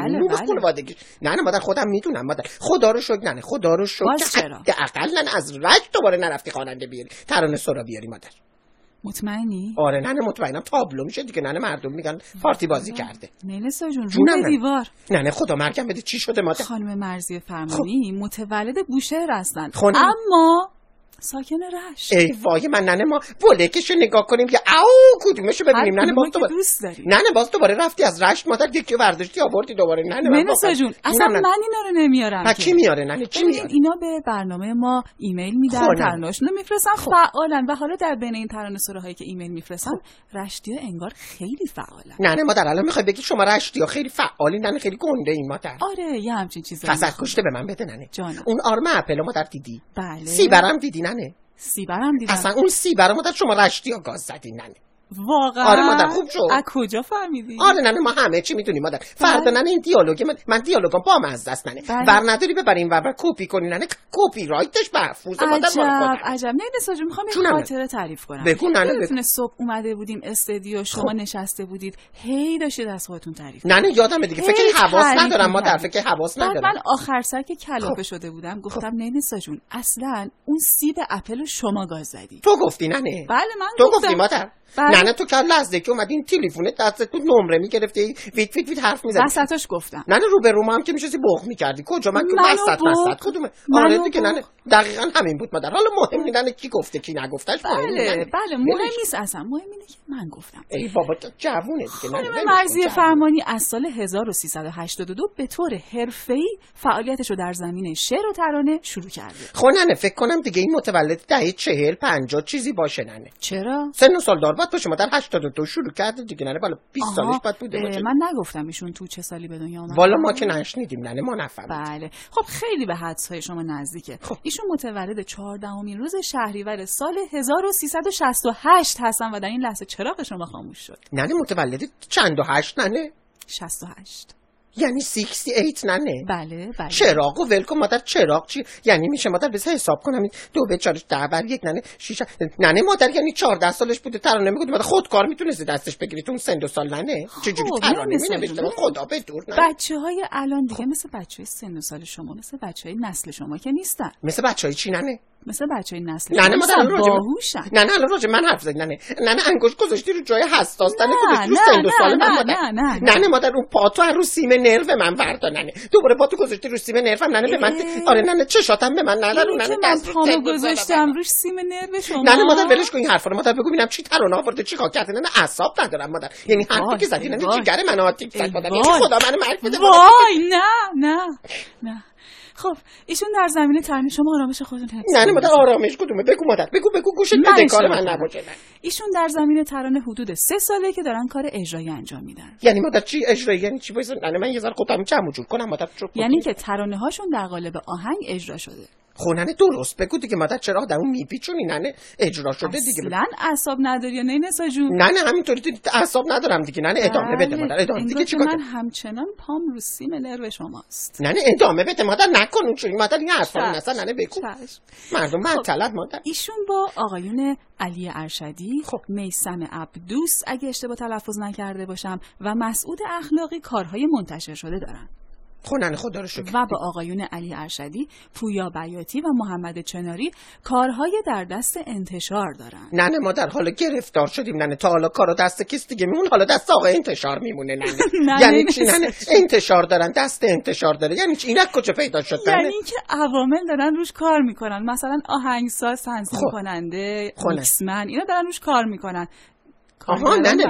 اون خانوادگی. نه مادر خودم میدونم مادر، خدا رو شکر ننه، خدا رو شکر که حداقل از رشت دوباره نرفتی خواننده بیاری، ترانه سرا بیاری مادر. مطمئنی؟ آره ننه مطمئنم، تابلو میشه دیگه ننه، مردم میگن پارتی بازی کرده. نینسا جون رو دیوار. ننه خدا مرگم بده چی شده مادر؟ خانم مرضیه فرمانی متولد بوشهر هستن اما ساکن رشت. ای وای من ننه ما بولکشو نگاه کنیم که او کدومشو ببینیم ننه باز دوباره دوست داری. ننه باز دوباره رفتی از رشت مادر یکی ورداشتی آوردی دوباره ننه نینسا جون اصلا من اینا رو نمیارم. کی میاره ننه کی میاره؟ اینا به برنامه ما ایمیل میدن، ترانه‌هاشون رو میفرستن، فعالن و حالا در بین این ترانه سراهایی که ایمیل میفرستن رشتی‌ها انگار خیلی فعالن. ننه مادر الان میخوای بگی شما رشتی‌ها خیلی فعالی؟ ننه خیلی گنده این مادر. آره یه همچین چیزی. فساد کشته به من بده ننه. جانم. اون آرم اپل مادر دیدی؟ بله. سیبرم دیدی ننه؟ سیبرم دیدم. اصلا اون سیبرم مادر شما رشتی‌ها گاز زدین ننه. واقعا؟ آره مادر خوب شد. از کجا فهمیدی؟ آره ننه ما همه چی میدونیم مادر. فردا ننه این دیالوگ من دیالوگم با مزه است ننه. ور نداری ببریم ور کپی کنی ننه، کپی رایتش محفوظه مادر. عجب نینسا جون میخوام یه خاطره تعریف کنم. بگو ننه بگو. صبح اومده بودیم استودیو، شما نشسته بودید، هی داشتید از خودتون تعریف ننه یادمه دیگه، فکر حواس ندارم مادر، فکر حواس ندارم. من آخر سر که کلافه شده بودم گفتم نینسا جون اصلا اون سیب اپل شما گاز زدی. تو گفتی ننه؟ بله من تو گفتی مادر. ننه تو که لحظه که اومدین تلفن دستت تو نمره میگرفتی ویت حرف میزدی. وسطش گفتم. ننه رو به روم هم که میشستی بغ میکردی. کجا من وسط کدومه؟ آره دیگه ننه دقیقاً همین بود مادر. حالا مهم نیست ننه کی گفته کی نگفتش. بله مهم نیست اصلا، مهم اینه که من گفتم. ای بابا جوونه دیگه ننه. خانم مرضیه فرمانی از سال 1382 به طور حرفه‌ای فعالیتش رو در زمینه شعر و ترانه شروع کرده. خب ننه فکر کنم دیگه این متولد دهه 40 50 چیزی باشه ننه. چرا؟ سن و سال دار باید باشه مادر. 82 شروع کرده دیگه ننه، بالا 20 سالش باید بوده باشه. من نگفتم ایشون تو چه سالی به دنیا اومد. والا ما که نشنیدیم ننه، ما نفهمیدیم. بله خب خیلی به حدس‌های شما نزدیکه. ایشون متولد 14مین روز شهریور سال 1368 هستن و در این لحظه چراغ شما خاموش شد. ننه متولد چند و 8 ننه؟ 68. یعنی 68 ننه؟ بله. چراغو ولکن مادر. چراغ چی؟ یعنی میشه مادر بس حساب کنم 2 به 4 10 بر 1 ننه 6 ننه مادر. یعنی 14 سالش بوده ترانه میگه مادر. خودکار میتونسته دستش بگیری تو سن و سال ننه؟ چجوری ترانه مینوشته؟ خدا به دور ننه. بچه‌های الان دیگه مثل بچه‌های سن و سال شما، مثل بچه‌های نسل شما که نیستن. مثل بچه‌های چی ننه؟ مثل بچه‌های نسل ننه مادر باهوشن. ننه الان راجع من حرف زدی ننه انگشت گذاشتی رو جای حساس ننه، گذاشتی رو سن و سال من مادر. ننه مادر اون پاتو رو سیم نرو من وردا ننه، دوباره پاتو گذاشتی رو سیم نرو ننه به من. آره ننه چشاتم به من ننه رو ننه دست رو گذاشتم روش سیم نرو شما. ننه مادر ولش کن این حرفا رو مادر، بگو ببینم چی ترانه آورده چی کار کرده ننه. اعصاب ندارم مادر. یعنی حرفی که زدی ننه جیگر من آتیش زد مادر. خدا منو مرگ بده. وای نه خب ایشون در زمینه ترانه شما آرامش خودتون حفظ نه مادر آرامش کدومه؟ بگو مادر بگو گوشت بده کار من نباشه. ایشون در زمینه ترانه حدود 3 ساله که دارن کار اجرایی انجام میدن. یعنی مادر چی اجرایی؟ یعنی چی؟ نه من یه ذره خودم جمع جور کنم مادر. یعنی که ترانه هاشون در قالب آهنگ اجرا شده. خوننه درست بگو دیگه مادر. چرا آدمو میپیچونی ننه؟ اجرا شده دیگه. اصلا اعصاب نداری یا نینسا جون؟ نه همینطوری اعصاب ندارم دیگه ننه. ادامه بده مادر ادامه دیگه. چیکار من همچنان پام رو سیم نرو شماست. ننه ادامه بده مادر. نکن اونجوری مادر. این حرفا اصلا ننه بگو. مردم معطلن مادر. ایشون با آقایون علی ارشدی، میثم عبدوس اگه اشتباه تلفظ نکرده باشم و مسعود اخلاقی کارهای منتشر شده دارن. خونن خدا رو شکر. و با آقایون علی ارشدی، پویا بیاتی و محمد چناری کارهای در دست انتشار دارن. ننه مادر حالا گرفتار شدیم ننه. تا حالا کارو دست کس دیگه میمون، حالا دست آقای انتشار میمونه ننه. یعنی چی ننه؟ انتشار دارن، دست انتشار داره. یعنی چی؟ اینا کجا پیدا شد ننه؟ یعنی که عوامل دارن روش کار میکنن، مثلا آهنگساز، تنظیم کننده، میکسمن، اینا دارن روش کار میکنن. ننه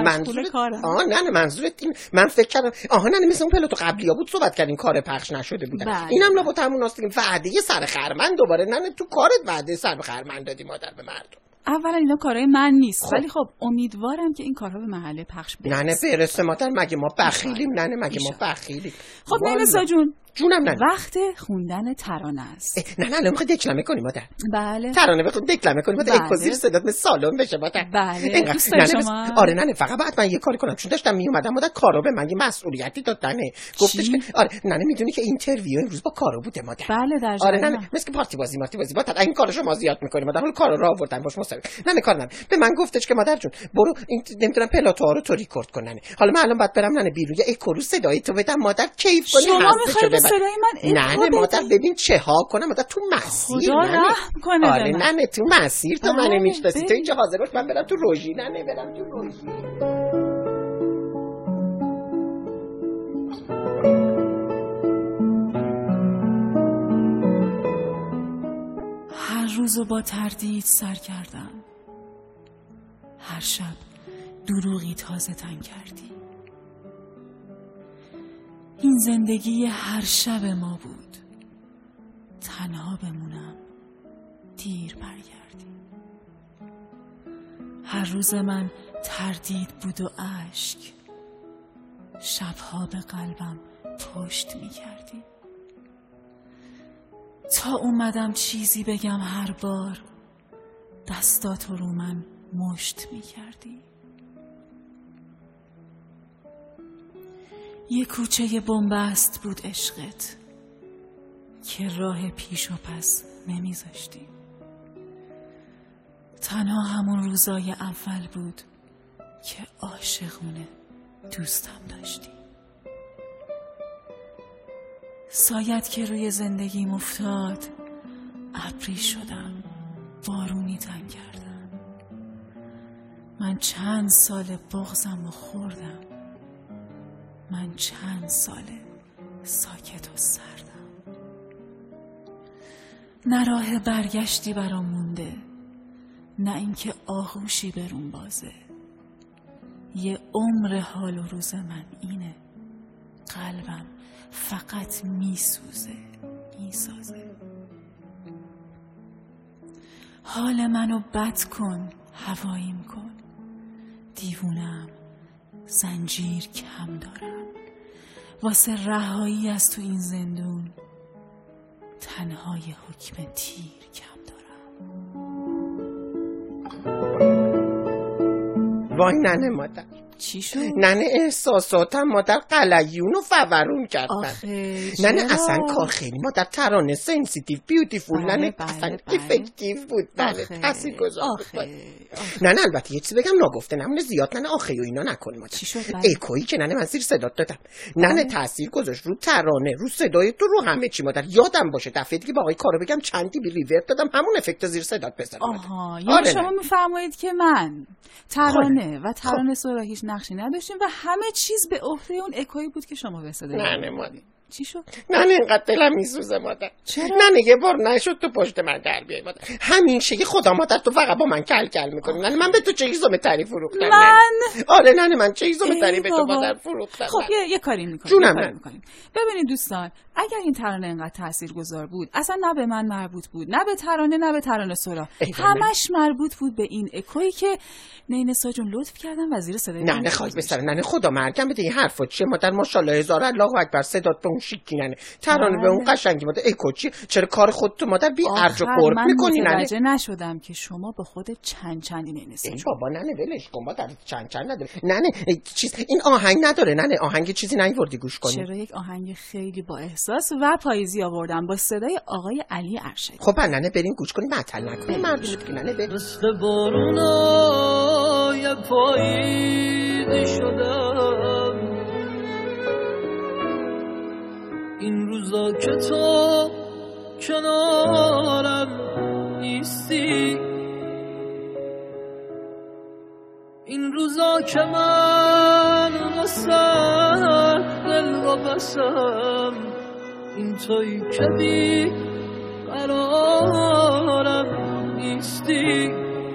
منظورت من فکر کردم ننه مثل اون پلوتو قبلی ها بود صحبت کردیم کار پخش نشده بودن. اینم لابد همون هست دیگه. وعده سر خرمن دوباره ننه تو کارت وعده سر خرمن دادی مادر به مردم. اولا اینا کارهای من نیست ولی خب امیدوارم که این کارها به محله پخش برسه. ننه برسه مادر. مگه ما بخیلیم ننه؟ مگه ما بخیلیم؟ خب نینسا جون جونم ننه. وقت خوندن ترانه است. نه الان میخواد دکلمه کنی مادر. بله. ترانه بخون دکلمه کنی مادر. بله. یک زیر صدات مثل سالن بشه مادر. بله. دوست داری شما؟ آره ننه فقط بعد من یه کاری کنم چون داشتم میومدم مادر کارو به من یه مسئولیتی دادنه. گفتش که آره ننه میدونی که اینترویو امروز با کارو بوده مادر. بله در آره ننه مثل پارتی بازی مادر این کارو شما زیاد میکنی مادر. حالا کارو راه آوردن باش مصاحبه. ننه کار ننه به من گفتش که مادر جون برو این نمیدونم پلاتوها رو تو ریکورد کن ننه. حالا من الان باید برم ننه بیرون یه اکولو صدای تو بدم مادر کیف کنی. شما میخواید صدای من ننه مادر ببین چه ها کنم مادر تو مسیر ننه. آره ننه تو مسیر تو منو میشناسی تو اینجا حاضر باش من برم تو روژی ننه برم تو روژی. هر روزو با تردید سر کردم، هر شب دروغی تازه تن کردی. این زندگی هر شب ما بود، تنها بمونم دیر برگردی. هر روز من تردید بود و اشک، شبها به قلبم پشت می کردی. تا اومدم چیزی بگم هر بار دستاتو رو من مشت می کردی. یه کوچه بنبست بود عشقت که راه پیش و پس نمیذاشتی. تنها همون روزای اول بود که عاشقونه دوستم داشتی. سایت که روی زندگیم افتاد ابری شدم، بارونی تن کردم. من چند سال بغضم رو خوردم، من چند سال ساکت و سردم. نه راه برگشتی برام مونده، نه اینکه آغوشی برون بازه. یه عمر حال و روز من اینه، قلبم فقط میسوزه میسازه. حال منو بد کن، هواییم کن، دیوونم زنجیر کم دارم. واسه رهایی از تو این زندون تنها یه حکم تیر کم دارم. وای ننه مادر چی شد؟ ننه احساساتم مادر قلیون و فورون کردن. ننه اصلا کار خیلی مادر ترانه سنسیتیو بیوتیفول ننه اصلا افکتیو بود. ننه تاثیر گذار بود. ننه البته یه چیزی بگم ناگفته نمونه زیاد ننه آخه و اینا نکنی مادر. اکویی که ننه من زیر صدات دادم ننه تاثیر گذاشت رو ترانه، رو صدای تو، رو همه چی مادر. یادم باشه دفعه دیگه با آقای کارو بگم چندی بی ریورب دادم همون افکت زیر صدات بزنم. آها یعنی شما میفرمایید که من ترانه و ترانه سورا هیچ نقشی نداشتیم و همه چیز به عهده اون اکویی بود که شما به صدا ننه مادر. چی شد؟ ننه اینقدر دلم میسوزه مادر. چرا؟ ننه یه بار نشد تو پشت من در بیای مادر. همیشه که خدا مادر تو فقط با من کل کل میکنی. ننه من به تو چه ایزومتری فروختم؟ من؟ آره ننه من چه ایزومتری به تو مادر فروختم. خب یه کاری میکنیم. جونم ننه. ببینید دوستان، اگر این ترانه اینقدر تاثیرگذار بود اصلا نه به من مربوط بود، نه به ترانه، نه به ترانه سورا، همش مربوط بود به این اکویی که نینا جون لطف کردن و زیر صدای ننه خواهد بسر. ننه خدا مرگم بده این حرفا چیه مادر؟ ماشاءالله هزار الله اکبر صدات به اون شیکی ننه، ترانه به اون قشنگی مادر. اکو چی؟ چرا کار خودتو مادر بی ارج و قرب میکنی ننه؟ من متوجه نشدم که شما به خود چندی نینا جون. بابا ننه ولش کن مادر، چند نداره ننه. چیز این آهنگ نداره ننه، آهنگ چیزی نیوردی گوش کنی؟ چرا یک آهنگ خیلی با احساس و پاییزی آوردم با صدای آقای علی ارشدی. خب ننه بریم گوش کنیم، معطل نکنیم مردمت که ننه بریم. مثل بارونای پاییزی شدم این روزا که تو کنارم نیستی، این روزا که من مستقل و بسم، این تویی که بی قرارم نیستی،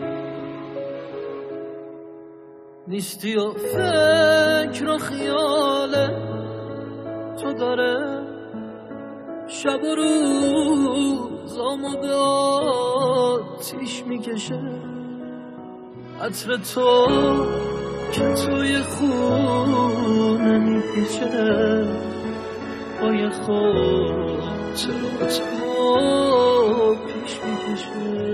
نیستی و فکر و خیال تو داره شب و روزامو به آتیش میکشه، عطر تو که توی خونه میپیچه، پای خود چرا تو پیش میکشه.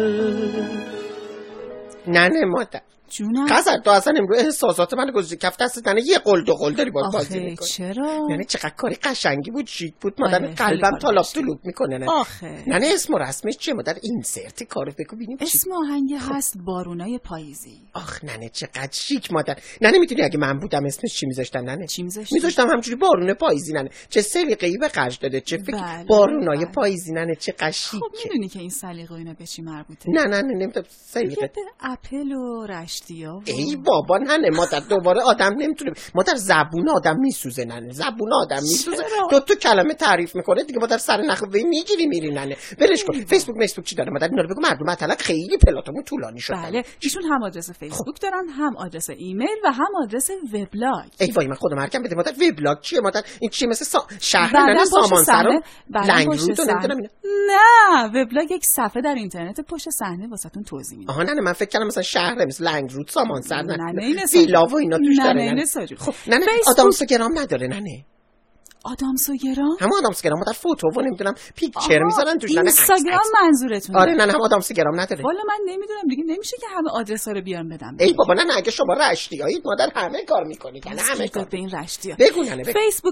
نه مادر جونم قذر تو اصلا امروز احساسات من گذاشتی کف دست ننه یه قل دو قل داری باید بازی میکنی. چرا؟ یعنی چقدر کاری قشنگی بود شیک بود مادر قلبم تالاپ تلوپ میکنه. نه آخه نه اسم و رسمش چیه مادر اینسرت کارو بگو ببینیم اسم آهنگ هست بارونای پاییزی. آخ ننه چقدر شیک مادر. ننه میدونی اگه من بودم اسمش چی میذاشتن ننه؟ چی میذاشتن؟ میذاشتم همجوری بارون پاییزی ننه. چه سلیقه‌ای به خرج داده چه فکر بله، بارونای بله. پاییزی ننه چقدر شیکه. خب میدونی که این سلیقه اینا به چی مربوطه؟ نه نمیدونم سلیقه به اپل و رشتیا و... ای بابا ننه مادر دوباره آدم نمیتونه مادر زبون آدم میسوزه ننه زبون آدم میسوزه. تو کلمه تعریف میکنه دیگه مادر سر نخوه میگیری میری ننه ولش کن. فیسبوک چی داره مادر اینا رو بگو مردم مطلق خیلی پلاتمون طولانی شد. بله ایشون هم آدرس فیسبوک دارن هم آدرس ایمیل و هم آدرس وبلاگ. ای وای من خودم مرکم بده مادر وبلاگ چیه مادر این چیه مثل شهر ننه سامانسرا لنگرود و نمیدونم اینا. نه وبلاگ یک صفحه در اینترنت پشت صحنه واسهتون توضیح میده. آها نه من فکر کردم مثلا شهر مثل لنگرود سامانسر نه ویلا و اینا توش داره. نه خب نه آدامسگرام نداره نه آدامسگرام هم آدامسگرام مادر فوتو و نمیدونم پیکچر میذارن توش. اینستاگرام منظورتونه؟ آره نه هم آدامسگرام نداره. والا من نمیدونم دیگه نمیشه که همه آدرس‌ها رو بیان بدم. ای بابا نه اگه شما رشتیایید مادر همه کار میکنید نه همه کار به این رشتیا. بگو نه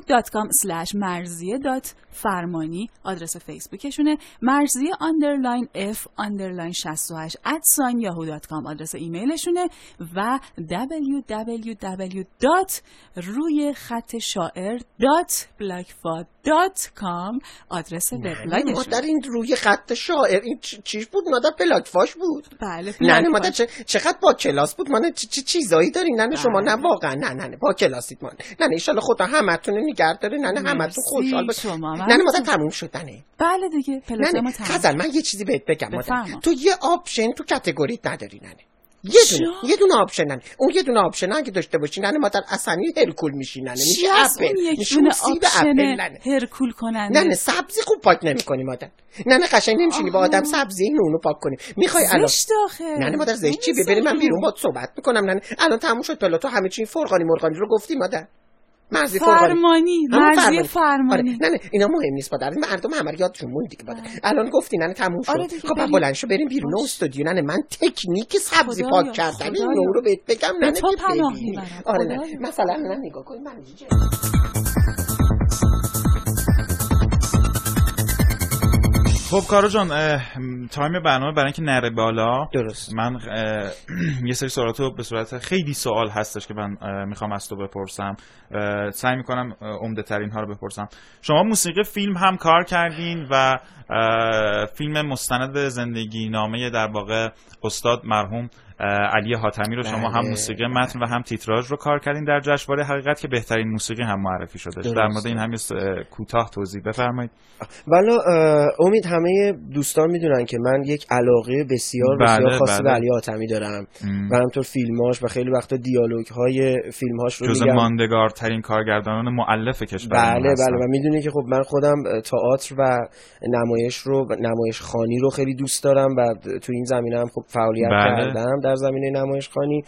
facebook.com/marziye.farmani آدرس فیسبوکشونه. مرزیه _f_68 @yahoo.com آدرس ایمیلشونه و www.ruyeخطشاعر.blogspot.com آدرس وبلاگشونه. مادر این روی خط شاعر این چیش بود مادر پلاکفاش بود. بله نه مادر چقدر با کلاس بود مادر چیزایی داری نه شما نه واقعا نه با کلاسید مان نه ان شاء الله خدا همتون نگه داره نه همتون خوشحال باشید. نه مادر تموم شد نه. بله دیگه پلاتما تموم. خزر من یه چیزی بهت بگم مادر تو یه آپشن تو کاتگوریت نداری نه. یه دونه آپشن نه اون یه دونه آپشن اگه داشته باشی نه مادر اصلا هرکول میشی نه میشه اپل میشه آپشن هرکول کننده نه سبزی خوب پاک نمیکنی مادر نه قشنگ نمیشینی با آدم سبزی نونو پاک کنی میخوای الان نه مادر زشت چی ببریم من بیرون باهات صحبت میکنم نه الان تموم شد پلاتو همه چی فرغانی مرغانی رو گفتی مادر مرزی فرمانی نه اینا مهم نیست مادر مردم همه یادشون موند دیگه مادر الان گفتی نه تموم شد. خب بلند شو بریم بیرون استودیو نه من تکنیک سبزی پاک کردن این نور رو بهت بگم نه ببین آره نه مثلا نه نگاه کن من خب کارو جان تایم برنامه برای اینکه نره بالا درست من یه سری سوالاتو به صورت خیلی سوال هستش که من میخوام از تو بپرسم سعی میکنم عمده ترین ها رو بپرسم. شما موسیقی فیلم هم کار کردین و فیلم مستند زندگی نامه در واقع استاد مرحوم علی حاتمی رو شما هم موسیقی متن و هم تیتراژ رو کار کردین در جشنواره حقیقت که بهترین موسیقی هم معرفی شده. در مورد این هم کوتاه توضیح بفرمایید. والا امید همه دوستان میدونن که من یک علاقه بسیار خاصی به علی حاتمی دارم و همینطور فیلماش و خیلی وقتا دیالوگ های فیلماش رو جزو ماندگارترین کارگردانان مؤلف کشور. بله و میدونی که خب من خودم تئاتر و نمایش خوانی رو خیلی دوست دارم و تو این زمینه هم خب فعالیت کردم در زمینه نمایش خوانی.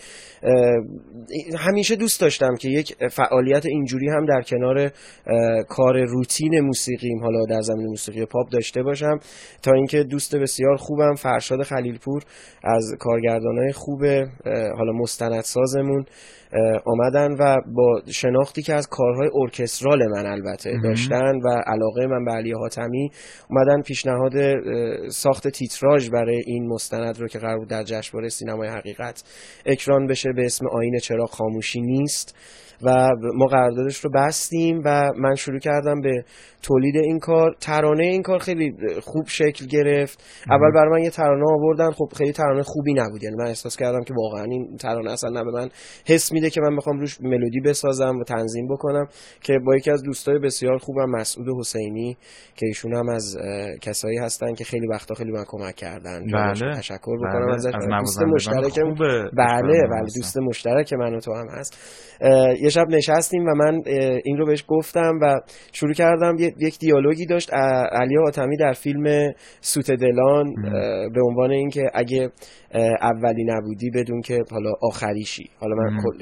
همیشه دوست داشتم که یک فعالیت اینجوری هم در کنار کار روتین موسیقیم حالا در زمینه موسیقی پاپ داشته باشم تا اینکه دوست بسیار خوبم فرشاد خلیلپور از کارگردانای خوب حالا مستندسازمون آمدن و با شناختی که از کارهای ارکسترال من البته داشتن و علاقه من به علی حاتمی اومدن پیشنهاد ساخت تیتراژ برای این مستند رو که قرار بود در جشنواره سینمای حقیقت اکران بشه به اسم آیین چراغ خاموشی نیست و ما قراردادش رو بستیم و من شروع کردم به تولید این کار. ترانه این کار خیلی خوب شکل گرفت. اول برای من یه ترانه آوردن خب خیلی ترانه خوبی نبود یعنی من احساس کردم که واقعا این ترانه اصلا نه به من حس میده که من بخوام روش ملودی بسازم و تنظیم بکنم که با یکی از دوستای بسیار خوبم مسعود حسینی که ایشون هم از کسایی هستن که خیلی وقتا خیلی من کمک کردن. بله. تشکر بکنم ازش. دوست مشترکم. بله دوست مشترک من و تو هم هست. یه شب نشستیم و من این رو بهش گفتم و شروع کردم یک دیالوگی داشت علی حاتمی در فیلم سوت دلان به عنوان اینکه اگه اولی نبودی بدون که حالا آخریشی. حالا من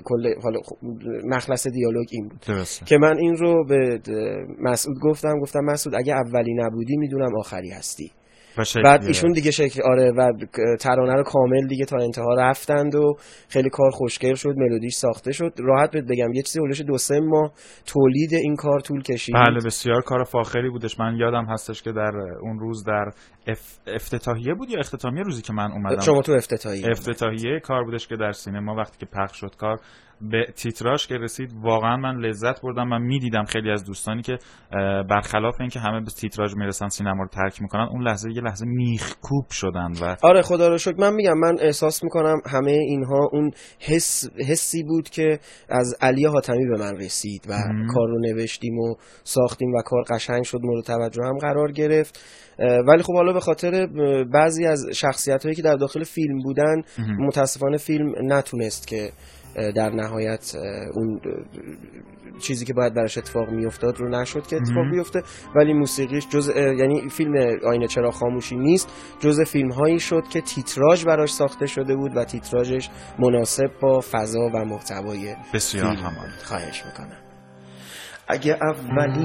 کل حالا مخلص دیالوگ این بود. درسته. که من این رو به مسعود گفتم مسعود اگه اولی نبودی میدونم آخری هستی. بعد ایشون دیگه شکل و ترانه رو کامل دیگه تا انتها رفتند و خیلی کار خوشگل شد، ملودیش ساخته شد. راحت بهت بگم یه چیزی هولش 2-3 ماه تولید این کار طول کشید. بله بسیار کار فاخری بودش. من یادم هستش که در اون روز در افتتاحیه بود یا اختتامیه روزی که من اومدم. شما تو افتتاحیه کار بودش که در سینما وقتی که پخش شد کار به تیتراژ که رسید واقعا من لذت بردم. من میدیدم خیلی از دوستانی که برخلاف اینکه همه به تیتراژ میرسن سینما رو ترک میکنن، اون لحظه یه لحظه میخکوب شدن و آره خدا رو شکر. من میگم من احساس میکنم همه اینها اون حسی بود که از علی حاتمی به من رسید و کار رو نوشتیم و ساختیم و کار قشنگ شد، مورد توجه هم قرار گرفت. ولی خب حالا به خاطر بعضی از شخصیت‌هایی که در داخل فیلم بودن متاسفانه فیلم نتونست که در نهایت اون چیزی که باید براش اتفاق میافتاد رو نشد که اتفاق بیفته. ولی موسیقیش یعنی فیلم آینه چرا خاموشی نیست، جزء فیلم هایی شد که تیتراژ براش ساخته شده بود و تیتراژش مناسب با فضا و محتوای بسیار همانه. خواهش میکنم. اگه اولی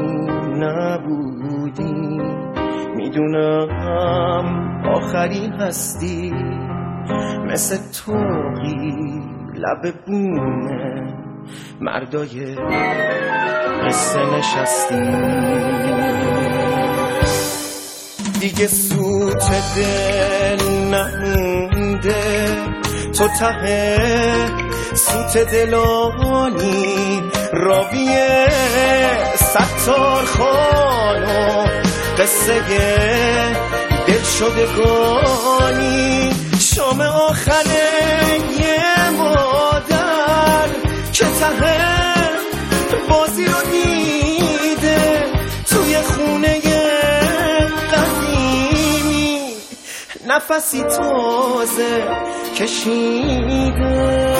نبودی میدونم آخری هستی، مثل توقی لب بومه مردای قصه نشستی، دیگه سوت دل نمونده، تو ته سوت دلانی راویه ستار خانو قصه دل شدگانی، شام آخره یه مادر که ته بازی رو دیده توی خونه قدیمی، نفسی تازه کشیده.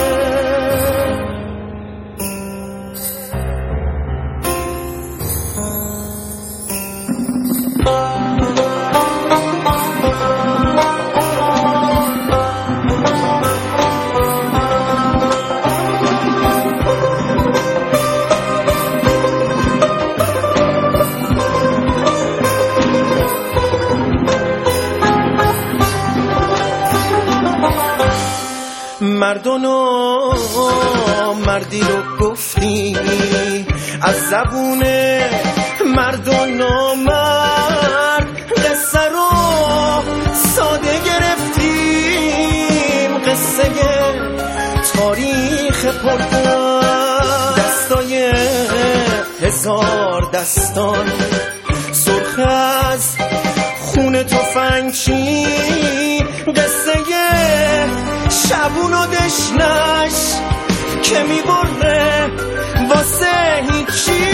مردانو مردی رو گفتی از زبون مردانو مرد، قصه رو ساده گرفتیم، قصه تاریخ پردن، دستای هزار دستان سرخ از خون تفنگچی، قصه شبون و دشنش که میبره واسه هیچی.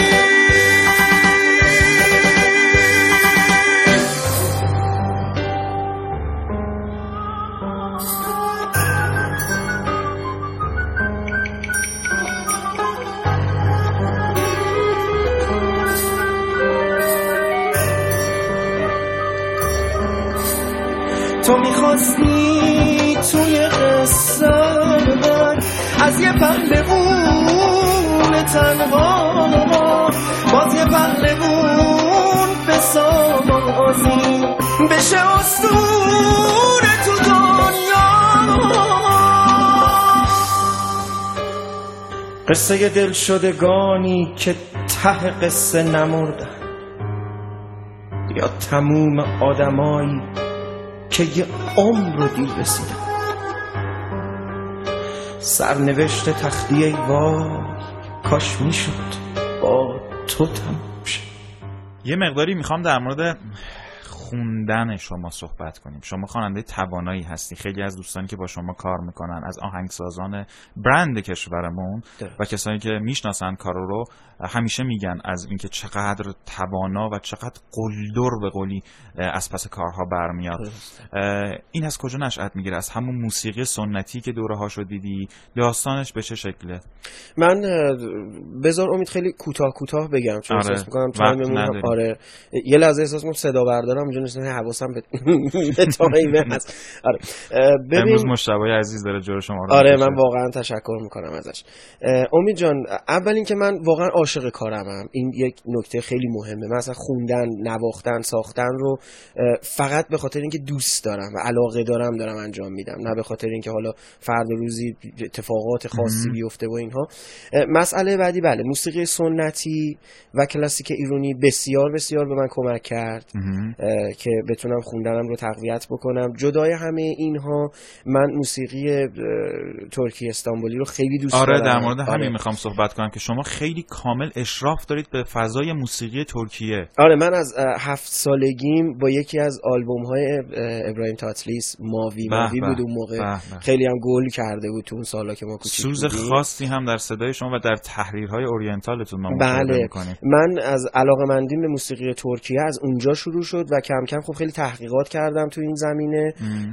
تو میخواستی توی قصه من از یه پهلوون تنها باز یه پهلوون بسازی بشه اسطوره تو دنیا، قصه دل شدگانی که ته قصه نمردن، یا تموم آدمایی که یه عمر رو دیر رسیدن، سرنوشت تخلیه وای کاش میشد با تو تموم شه. یه مقداری میخوام در مورد خوندن شما صحبت کنیم. شما خواننده توانایی هستی. خیلی از دوستانی که با شما کار میکنن، از آهنگسازان برند کشورمون و کسانی که میشناسن کارو رو، همیشه میگن از اینکه چقدر توانا و چقدر قلدر به قولی از پس کارها برمیاد. این از کجا نشأت میگیره؟ از همون موسیقی سنتی که دوره هاشو دیدی؟ داستانش به چه شکله؟ من بذار امید خیلی کوتاه بگم چون احساس میکنم تایممون. آره یه لحظه احساس میکنم صدا بردارم اونجا نمی‌دونم حواسم به تایمه هست. آره امروز مشتبه عزیز داره جلو شما رو. آره من واقعا تشکر میکنم ازش. امید جان، اول اینکه من واقعا عاشق کارمم، این یک نکته خیلی مهمه. من اصلا خوندن، نواختن، ساختن رو فقط به خاطر اینکه دوست دارم و علاقه دارم انجام میدم، نه به خاطر اینکه حالا فردا روزی اتفاقات خاصی بیفته و اینها. مسئله بعدی بله، موسیقی سنتی و کلاسیک ایرانی بسیار بسیار به من کمک کرد که بتونم خوندنم رو تقویت بکنم. جدای همه اینها من موسیقی ترکی استانبولی رو خیلی دوست دارم. در مورد همین میخوام صحبت کنم که شما خیلی کامل اشراف دارید به فضای موسیقی ترکیه. آره من از 7 سالگیم با یکی از آلبوم‌های ابراهیم تاتلیس ماوی بود اون موقع. خیلی هم گل کرده بود تو اون سالا که ما کوچیک بودیم. سوز خاصی هم در صدای شما و در تحریرهای اورینتالتون ما مشاهده می‌کنیم. من از علاقه‌مندیم به موسیقی ترکیه از اونجا شروع شد و کم کم خب خیلی تحقیقات کردم تو این زمینه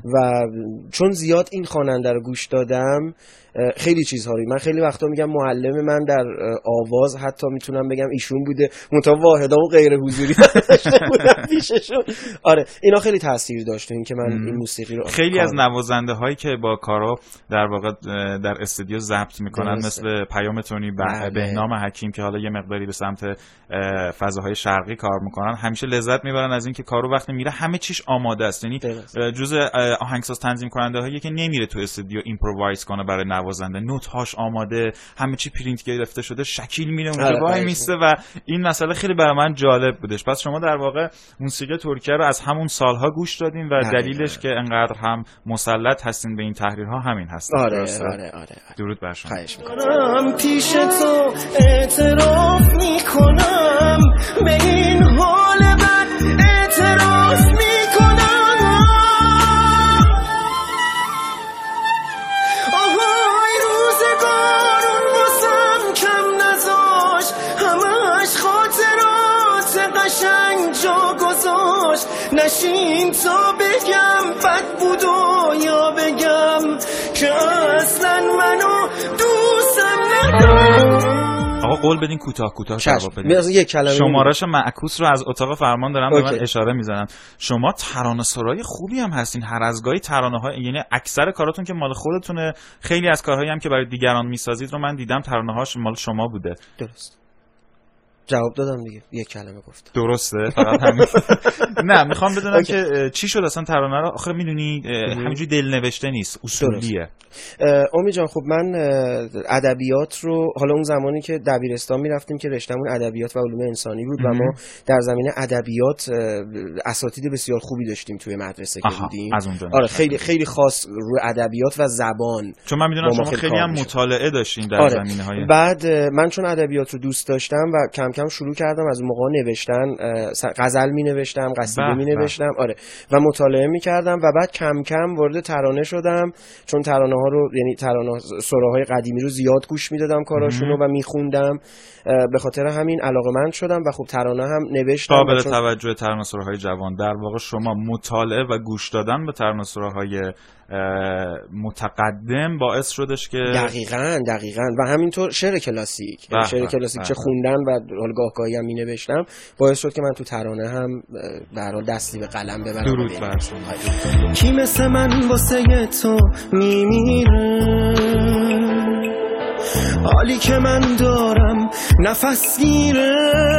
و چون زیاد این خواننده رو گوش دادم خیلی چیزها رو من خیلی وقتا میگم معلم من در آواز حتی میتونم بگم ایشون بوده، منتها واحدامو غیر حضوری بودم پیششون. آره اینا خیلی تاثیر داشت این که من این موسیقی رو خیلی از نوازنده هایی که با کارو در واقع در استودیو ضبط میکنن مثل پیام تونی، بهنام حکیم که حالا یه مقداری به سمت فضاهای شرقی کار میکنن، همیشه لذت میبرن از اینکه کارو وقتی میره همه چیش آماده است. یعنی جزء آهنگساز تنظیم کننده هایی که نمیره تو استودیو ایمپرووایز کنه برای نوازنده، نوت هاش آماده، همه چی پرینت گرفته شده، شکیل میره اونجا وای میسته و این مسئله خیلی برای من جالب بودش. پس شما در واقع موسیقی ترکیه رو از همون سالها گوش دادین و دلیلش که انقدر هم مسلط هستین به این تحریرها همین هست. آره. درود بر شما. خواهش می‌کنم. پیش تو اعتراف میکنم، به این حال بد اعتراف میکنم. آهای روزگار اون واسم کم نذاشت، همش خاطرات قشنگ جا گذاشت. نشین تا بگم بد بود و یا بگم که اصلا منو دوستم ندارم. آقا قول بدین کوتاه جواب بدین. یک کلمه شمارش معکوس رو از اتاق فرمان دارم به من اشاره میزنن. شما ترانه سرای خوبی هم هستین، هر از گاهی ترانه‌ها، یعنی اکثر کاراتون که مال خودتونه، خیلی از کارهایی هم که برای دیگران میسازید رو من دیدم ترانه‌هاش مال شما بوده. درست. جواب دادم دیگه، یک کلمه گفتم. درسته فقط همین. نه میخوام بدونم که چی شد اصلا ترانه رو آخه میدونی همینجوری دلنوشته نیست، اصولیه. امید جان خب من ادبیات رو حالا اون زمانی که دبیرستان میرفتیم که رشتهمون ادبیات و علوم انسانی بود و ما در زمینه ادبیات اساتید بسیار خوبی داشتیم توی مدرسه که بودیم. آره خیلی خیلی خاص روی ادبیات و زبان، چون من میدونم شما خیلی هم مطالعه داشتین در زمینه‌های. بعد من چون ادبیات رو دوست داشتم و کم کم شروع کردم از اون موقع نوشتن، غزل می نوشتم، قصیده می نوشتم، آره، و مطالعه می کردم و بعد کم کم وارد ترانه شدم، چون ترانه ها رو یعنی ترانه سراهای قدیمی رو زیاد گوش می دادم کاراشون رو و می خوندم، به خاطر همین علاقه‌مند شدم و خب ترانه هم نوشتم. قابل توجه ترانه سراهای جوان، در واقع شما مطالعه و گوش دادن به ترانه سراهای متقدم باعث شدش که دقیقاً و همینطور شعر کلاسیک چه خوندن و گاهگاهی هم می‌نوشتم باعث شد که من تو ترانه هم در حال دستی به قلم ببرم. درود بر شما. کی مثل من واسه تو میمیره، حالی که من دارم نفس گیره.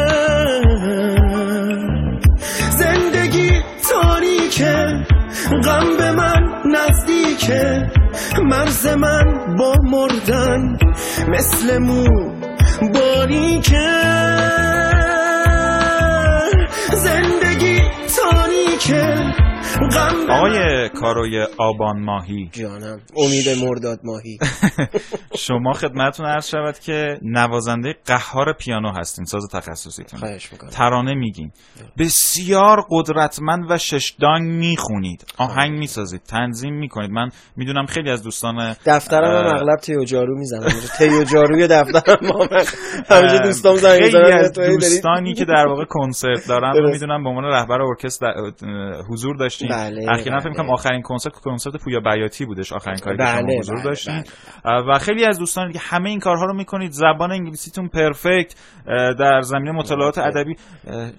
زندگی تاریکه، غم به من نزدیکه، مرز من با مردن مثل مو باریکه. زندگی تاریکه، آقای کاروی آبان ماهی جانم، امید مرداد ماهی، شما خدمتتون عرض شود که نوازنده قهار پیانو هستین، ساز تخصصیتون. خواهش میکنم. ترانه میگین، بسیار قدرتمند و ششدانگ میخونید، آهنگ میسازید، تنظیم میکنید. من میدونم خیلی از دوستان دفترم هم اغلب تیو جارو میزنن، تیو جاروی دفترم همیشه دوستام زنگ میزنن. خیلی از دوستانی که در واقع کنسرت دارن رو میدونم به عنوان رهبر ارکستر حضور داشتین. اخیراً فکر می‌کنم آخرین کنسرت پویا بیاتی بودش، آخرین کاری که شما حضور داشتین. و خیلی از دوستان دیگه همه این کارها رو میکنید، زبان انگلیسیتون پرفکت، در زمینه مطالعات ادبی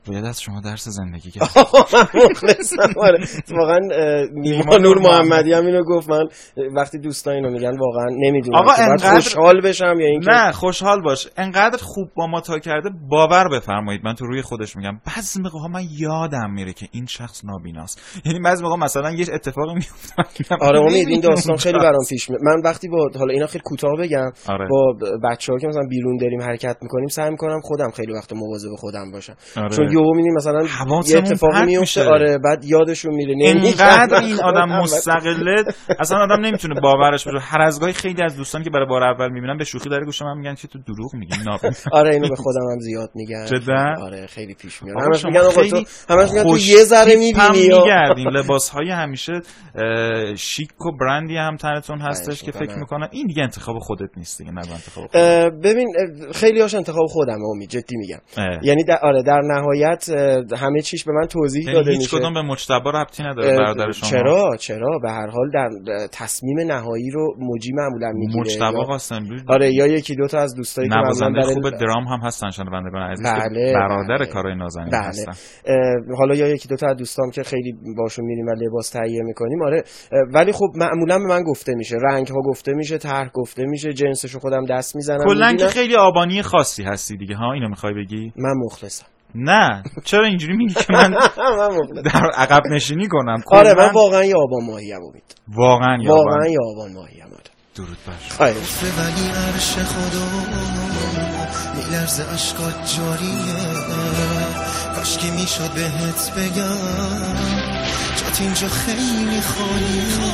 باید از شما درس زندگی گرفت. مخلصم. آره واقعا نیما نور محمدی هم اینو گفت. من وقتی دوستان اینو میگن واقعا نمیدونم آقا انقدر خوشحال بشم یا اینکه نه خوشحال باش. انقدر خوب با ما تا کرده باور بفرمایید، من تو روی خودش میگم بعضی موقع ها من یادم میره که این شخص نابیناست. یعنی بعضی موقع مثلا یه اتفاقی میفته. آره امید این داستان خیلی برام پیش میاد. من وقتی با حالا اینا خیلی کوتاه بگم با بچه‌ها که مثلا بیرون داریم حرکت میکنیم سعی میکنم خودم خیلی وقت مواظب خودم باشم. چون یهو میبینیم مثلا یه اتفاقی میفته آره بعد یادشون میره. اینقدر این آدم مستقله اصلا آدم نمیتونه باورش بشه. هر از گاهی خیلی از دوستان که برای بار اول میبینم به شوخی داره گوشم میگن که تو دروغ میگی آره اینو به خودم هم زیاد میگن. جدا آره خیلی پیش میاد. همش میگن آقا تو همش میگن تو یه ذره میبینی یا میگردیم لباسهای همیشه شیک و برندی هم تنتون هستش که فکر میکنن این دیگه انتخاب خودت نیست دیگه. نه انتخاب خودت. ببین خیلی هاش انتخاب خودمه امید جدی میگم. یعنی در نهایت همه چیش به من توضیح داده میشه. هیچ کدوم به مجتبی ربطی نداره برادر شما. چرا به هر حال در تصمیم نهایی رو مجی معمولا میگیره. مجتبی قاسملو آره یا یکی دو تا از دوستایی که معمولا برای خوب درام هم هستن شنوندگان عزیز که برادر کارهای نازنین هستن. حالا یا یکی دو تا از دوستام که خیلی باشون میریم و لباس تهیه میکنیم آره. ولی خب معمولا به من گفته میشه، رنگ ها گفته میشه، طرح گفته میشه، جنسشو خودم دست میزنم. کلا که خیلی آبانی خاصی هستی دیگه ها. اینو میخوای بگی؟ من مخلصم. نه چرا اینجوری میگی که من در عقب نشینی کنم؟ آره من واقعا یه آبان ماهیم امید. واقعا یه آبان ماهیم. درود بر ولی عرش خدا میلرزه اشکات جاریه. کاش که میشد بهت بگم جات اینجا خیلی خالیه.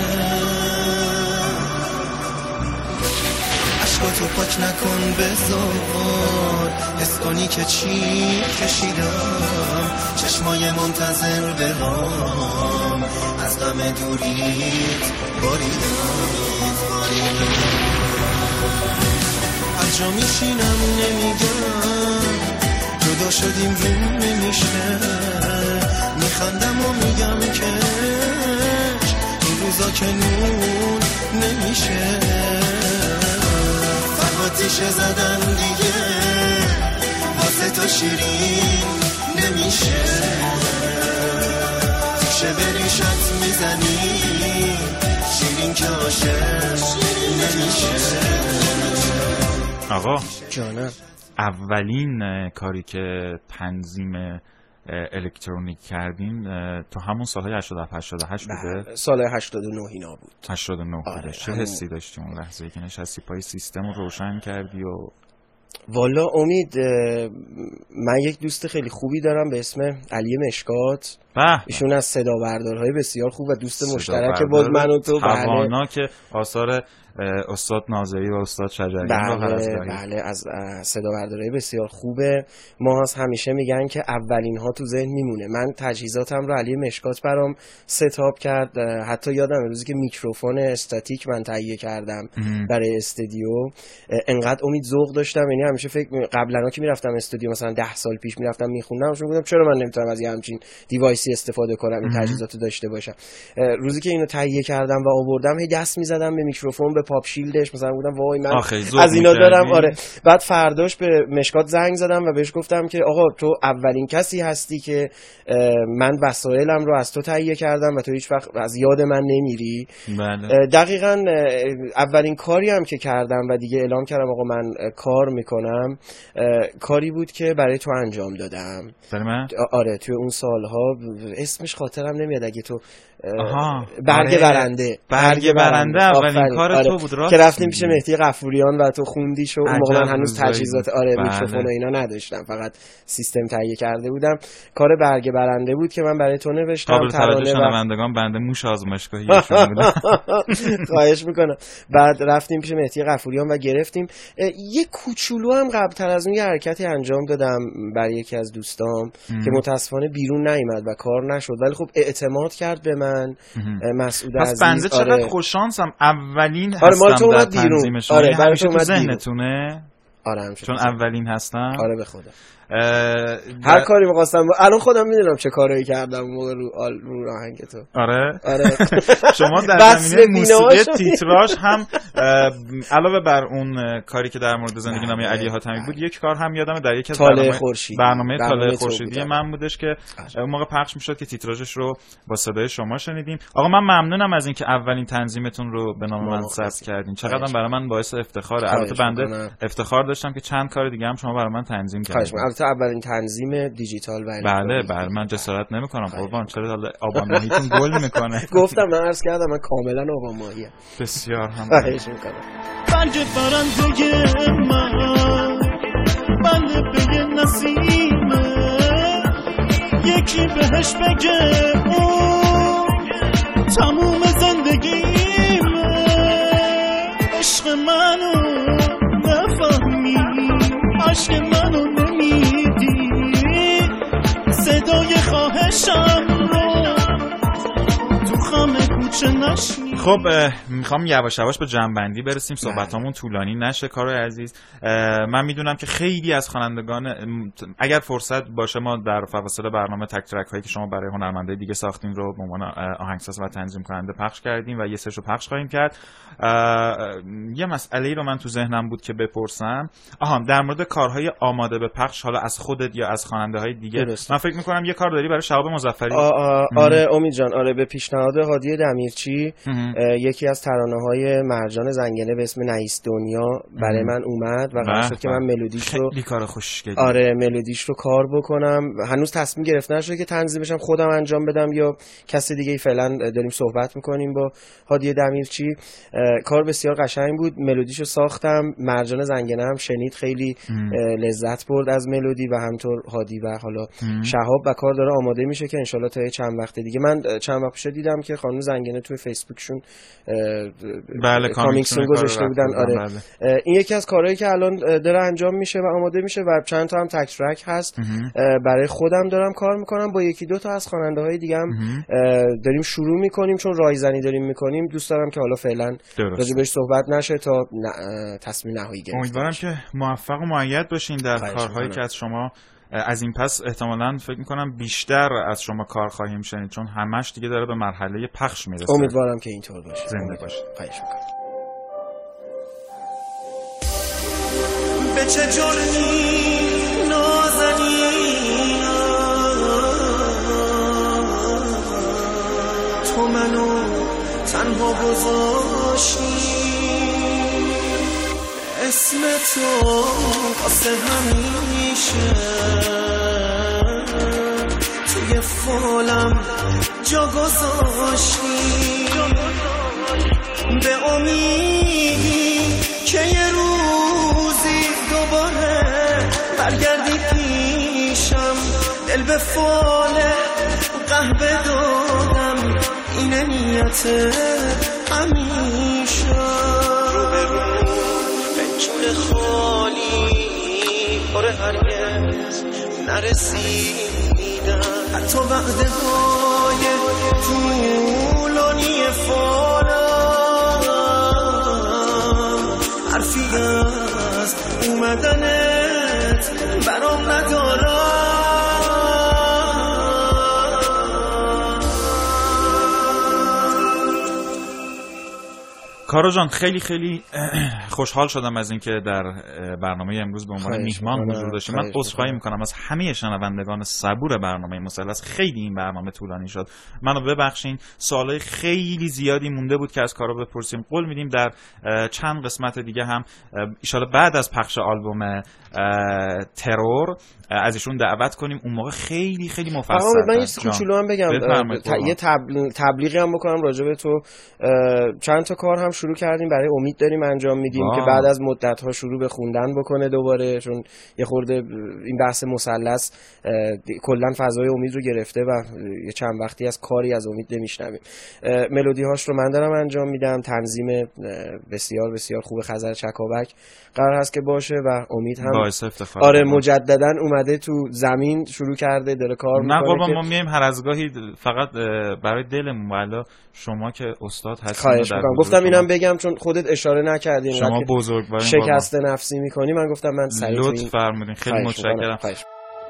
اشکاتو پاک نکن بذار حس کنی که چی کشیدم. چشمای منتظر برام از غم دوریت باریدم. هر جا میشینم نمیگم جدا شدیم روم نمیشه. میخندم و میگم که این روزا که نون نمیشه. فرهاتیشه زدن دیگه واسه تو شیرین نمیشه. تیشه بریشت میزنی شیرین که عاشق نمیشه. آقا جانم اولین کاری که تنظیم الکترونیک کردین تو همون سالهای 87-88 بوده؟ سال 89 اینا بود. 89 بوده. چه حسی داشتی اون لحظه که نشستی پای سیستم رو روشن کردی؟ و والا امید من یک دوست خیلی خوبی دارم به اسم علی مشکات. ایشون از صدا بردارهای بسیار خوب و دوست مشترک بود من و تو. توانا که آثار استاد ناظری و استاد شجریان بله از صدا بردارهای بسیار خوبه. ما همیشه میگن که اولین ها تو ذهن میمونه. من تجهیزاتم رو علی مشکات برام ستاپ کرد. حتی یادم روزی که میکروفون استاتیک من تهیه کردم برای استودیو انقدر امید ذوق داشتم. یعنی همیشه فکر قبلا که میرفتم استودیو مثلا 10 سال پیش میرفتم میخوندم گفتم چرا من نمیتونم از همچین دیوایسی استفاده کنم این تجهیزاتو داشته باشم. روزی که اینو تهیه کردم و آوردم هی دست میزدم به میکروفون به پاپ شیلدش مثلا بودم وای من از اینا دارم. آره بعد فرداش به مشکات زنگ زدم و بهش گفتم که آقا تو اولین کسی هستی که من وسایلم رو از تو تهیه کردم و تو هیچ وقت از یاد من نمیری. بله. دقیقاً اولین کاری هم که کردم و دیگه اعلام کردم آقا من کار میکنم کاری بود که برای تو انجام دادم. آره توی اون سالها اسمش خاطرم نمیاد. اگه تو برگ برنده اولین کار تو بود راست که رفتیم پیش مهدی غفوریان و تو خوندیش و اون موقع من هنوز تجهیزات میکروفون و اینا نداشتم، فقط سیستم تهیه کرده بودم. کار برگ برنده بود که من برای تو نوشتم. قابل توجه شنوندگان بنده موش آزمایشگاهی ایشون بودم. خواهش میکنم. بعد رفتیم پیش مهدی غفوریان و گرفتیم. یه کوچولو هم قبل‌تر از اون یه حرکتی انجام دادم برای یکی از دوستام که متاسفانه بیرون نیامد و کار نشد، ولی خب اعتماد کرد به من مسعود عزیز. پس بنده چقدر خوششانسم اولین هستم در تنظیم شما. آره همیشه تو ذهنتونه؟ آره همیشه چون اولین هستم. آره به خدا. هر کاری می‌خواستم الان خودم میدونم چه کارایی کردم موقع رو آهنگ تو. آره شما در زمینه موسیقی تیتراژ هم علاوه بر اون کاری که در مورد زندگی نامه علی حاتمی بود، یک کار هم یادمه در یکی از برنامه طالع خورشیدی من بودش که اون موقع پخش میشد که تیتراژش رو با صدای شما شنیدیم. آقا من ممنونم از اینکه اولین تنظیمتون رو به نام من ثبت کردین. چقدر برای من باعث افتخاره. البته بنده افتخار داشتم که چند کار دیگه هم شما برای من تنظیم کردین. البته اولین تنظیم دیجیتال و بله من جسارت نمیکنم قربان، چرا آبان ماهیتون گل میکنه. گفتم من عرض کردم من کاملا آبان ماهیه. بسیار هم خواهش میکنم. برگ فرنده من بله به نسیمه، یکی بهش بگه اون تموم زندگیمه. عشق منو نفهمی، عشق منو نمیدی، صدای خواهشم رو تو خم کوچه نشنی. خب میخوام یواش یواش به جمع‌بندی برسیم، صحبتامون طولانی نشه. کارو عزیز، من میدونم که خیلی از خوانندگان اگر فرصت باشه ما در فواصل برنامه تک ترک هایی که شما برای هنرمندای دیگه ساختین رو به عنوان آهنگساز و تنظیم کننده پخش کردیم و یه سرشو پخش خواهیم کرد. یه مسئله‌ای رو من تو ذهنم بود که بپرسم. در مورد کارهای آماده به پخش، حالا از خودت یا از خواننده‌های دیگه. من فکر می‌کنم یه کار داری برای شهاب مظفری. آره امید جان، آره به پیشنهاد هادی دمیرچی یکی از ترانه‌های مرجان زنگنه به اسم نئیس دنیا برای من اومد و قرار شد که من ملودیش رو خیلی کار خوشگلی. آره ملودیش رو کار بکنم. هنوز تصمیم گرفته نشده که تنظیمش خودم انجام بدم یا کسی دیگه. فعلا داریم صحبت می‌کنیم با هادی دمیرچی. کار بسیار قشنگ بود. ملودیشو ساختم، مرجان زنگنه هم شنید، خیلی لذت برد از ملودی و همینطور هادی و حالا شهاب و کار داره آماده میشه که انشالله تا چند وقت دیگه. من چند وقت پیش دیدم که خانم زنگنه توی فیسبوکشون بله کامیکسون گذاشته بودن. آره این یکی از کارهایی که الان داره انجام میشه و آماده میشه و چند تا هم تک ترک هست. برای خودم دارم کار میکنم، با یکی دو تا از خواننده‌های دیگه هم داریم شروع میکنیم، چون رایزنی داریم میکنیم. دوست دارم که حالا فعلا راجع بهش صحبت نشه تا تصمیم نهایی گرفته. امیدوارم که موفق و مؤید باشین در کارهایی که از شما از این پس احتمالاً فکر میکنم بیشتر از شما کار خواهیم شنید، چون همش دیگه داره به مرحله پخش میرسه. امیدوارم که اینطور باشه. زنده باشید. خواهش میکنم. به چه جرمی نازنی تو منو تنها گذاشتی، اسم تو واسه همیشه توی فالم جا گذاشتی. به امیدی که یه روزی دوباره برگردی پیشم، دل به فاله قهوه دادم، اینه نیت همیشه. رو به رو فکر خالی آره هرگز نرسیدم، حتی وعده های طولانی فالم حرفی از اومدنت برام ندارم. کارو جان خیلی خیلی خوشحال شدم از اینکه در برنامه امروز به عنوان میهمان حضور داشتیم. من عذرخواهی میکنم از همه شنوندگان صبور برنامه مثلث. خیلی این برنامه طولانی شد، منو ببخشین. سوالای خیلی زیادی مونده بود که از کارو بپرسیم. قول میدیم در چند قسمت دیگه هم ان شاءالله بعد از پخش آلبوم ترور از ایشون دعوت کنیم. اون موقع خیلی خیلی مفصل. من یه کوچولو هم بگم، یه تبلیغی هم بکنم راجع به تو. چند تا کار هم شروع کردیم برای امید داریم انجام میدیم که بعد از مدت ها شروع به خوندن بکنه دوباره، چون یه خورده این بحث مثلث کلا فضای امید رو گرفته و یه چند وقتی از کاری از امید نمیشنویم. ملودی هاش رو من دارم انجام میدم، تنظیم بسیار بسیار خوب خزر چکابک قرار هست که باشه و امید هم باعث افتخار. آره مجددا اومده تو زمین شروع کرده داره کار میکنه. نه قربان ما میایم هر از گاهی فقط برای دلمون، والا شما که استاد هستید. گفتم اینم بگم چون خودت اشاره نکردین شما بزرگوارین، شکست نفسی میکنی. من گفتم من سریع لطف فرمودین، خیلی متشکرم.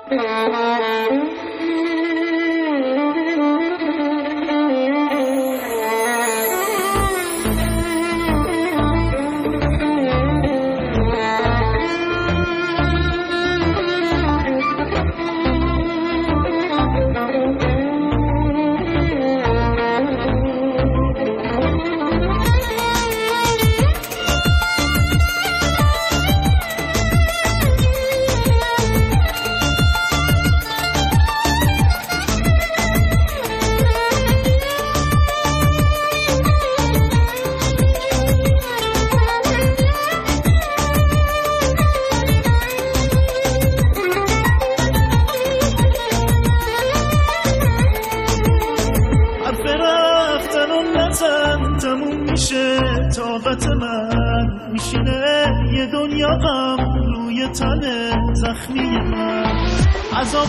طاقت من میشینه یه دنیا غم روی تن زخمی من، عذاب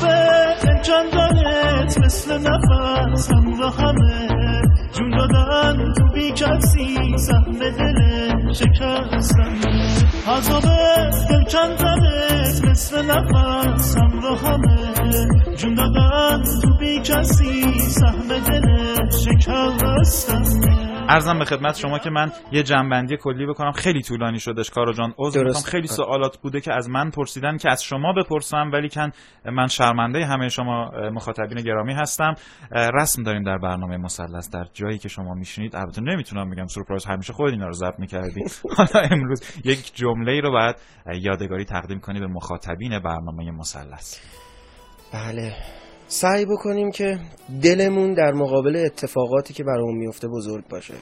جندانت مثل نفس همراهمه، جون دادن تو بی کسی سهم دل شکستمه، عذاب جندانت مثل نفس همراهمه، جون دادن تو بی کسی سهم دل شکستمه. عرضم به خدمت شما که من یه جنبندی کلی بکنم، خیلی طولانی شدش کارو جان، عذر میخوام، خیلی سوالات بوده که از من پرسیدن که از شما بپرسم، ولی کن من شرمنده همه شما مخاطبین گرامی هستم. رسم داریم در برنامه مثلث در جایی که شما میشینید، البته نمیتونم بگم سورپرایز، همیشه خود اینا رو ضبط میکردی، حالا امروز یک جمله‌ای رو باید یادگاری تقدیم کنی به مخاطبین برنامه مثلث. بله، سعی بکنیم که دلمون در مقابل اتفاقاتی که برامون میفته بزرگ باشه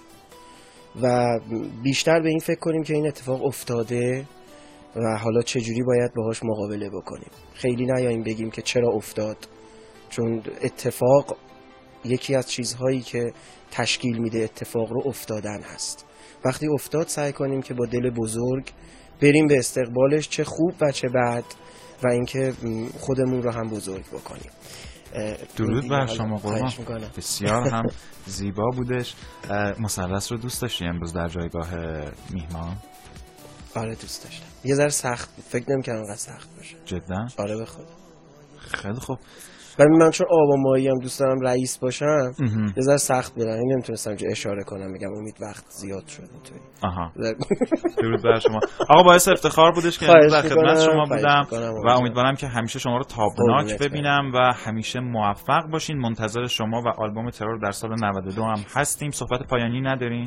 و بیشتر به این فکر کنیم که این اتفاق افتاده و حالا چجوری باید باهاش مقابله بکنیم. خیلی نیاییم بگیم که چرا افتاد، چون اتفاق یکی از چیزهایی که تشکیل میده اتفاق رو افتادن هست. وقتی افتاد سعی کنیم که با دل بزرگ بریم به استقبالش، چه خوب و چه بد، و اینکه خودمون رو هم بزرگ بکنیم. درود بر شما قربان، بسیار هم زیبا بودش. مثلث رو دوست داشتی امروز در جایگاه میهمان؟ آره دوست داشتم. یه ذره سخت بود، فکر نمی‌کردم انقدر سخت باشه. جدا؟ آره به خدا. خیلی خوب. من چون آبا ماهی هم دوست دارم رئیس باشم، یه ذره سخت بود، این نمیتونستم که اشاره کنم بگم امید وقت زیاد شد اینطوری. آها. درود بر شما آقا، باعث افتخار بودش که در خدمت شما بودم و امیدوارم که همیشه شما رو تابناک ببینم و همیشه موفق باشین. منتظر شما و آلبوم ترور در سال 92 هم هستیم. صحبت پایانی ندارین؟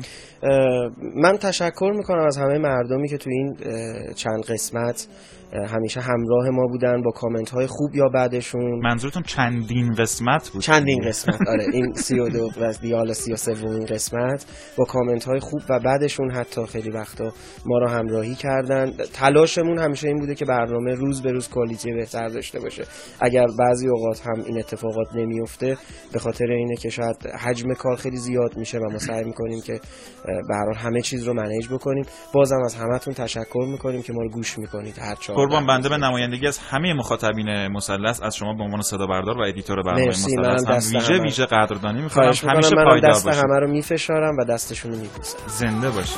من تشکر میکنم از همه مردمی که تو این چند قسمت همیشه همراه ما بودن با کامنت های خوب یا بعدشون. منظورتون چندین قسمت بود؟ چندین قسمت، آره این 32 و دیال 33 قسمت با کامنت های خوب و بعدشون حتی خیلی وقتا ما رو همراهی کردن. تلاشمون همیشه این بوده که برنامه روز به روز کوالیتی بهتر داشته باشه. اگر بعضی اوقات هم این اتفاقات نمیفته به خاطر اینه که شاید حجم کار خیلی زیاد میشه و ما سعی میکنیم که به هر حال همه چیز رو منیج بکنیم. بازم از همتون تشکر میکنیم که ما رو گوش میکنید. هر چهار قربان بنده به نمایندگی از همه مخاطبین مثلث از شما به عنوان صدا بردار و ادیتور برنامه مثلث هم ویژه قدردانی می‌کنم. همیشه پایدار باشید. دست همه رو میفشارم و دستشون رو میبوسم. زنده باشین.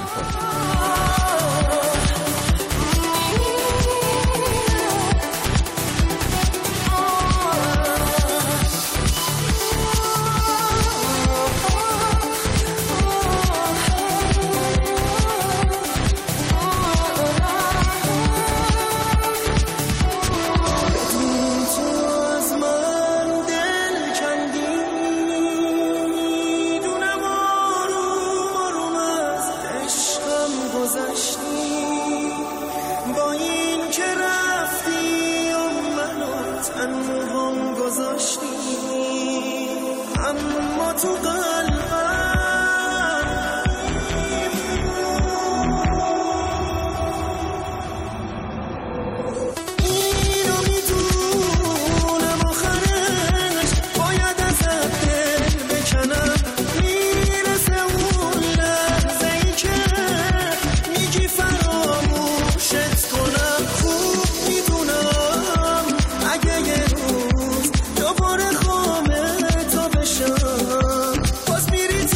دوباره خامه تا بشم باز میری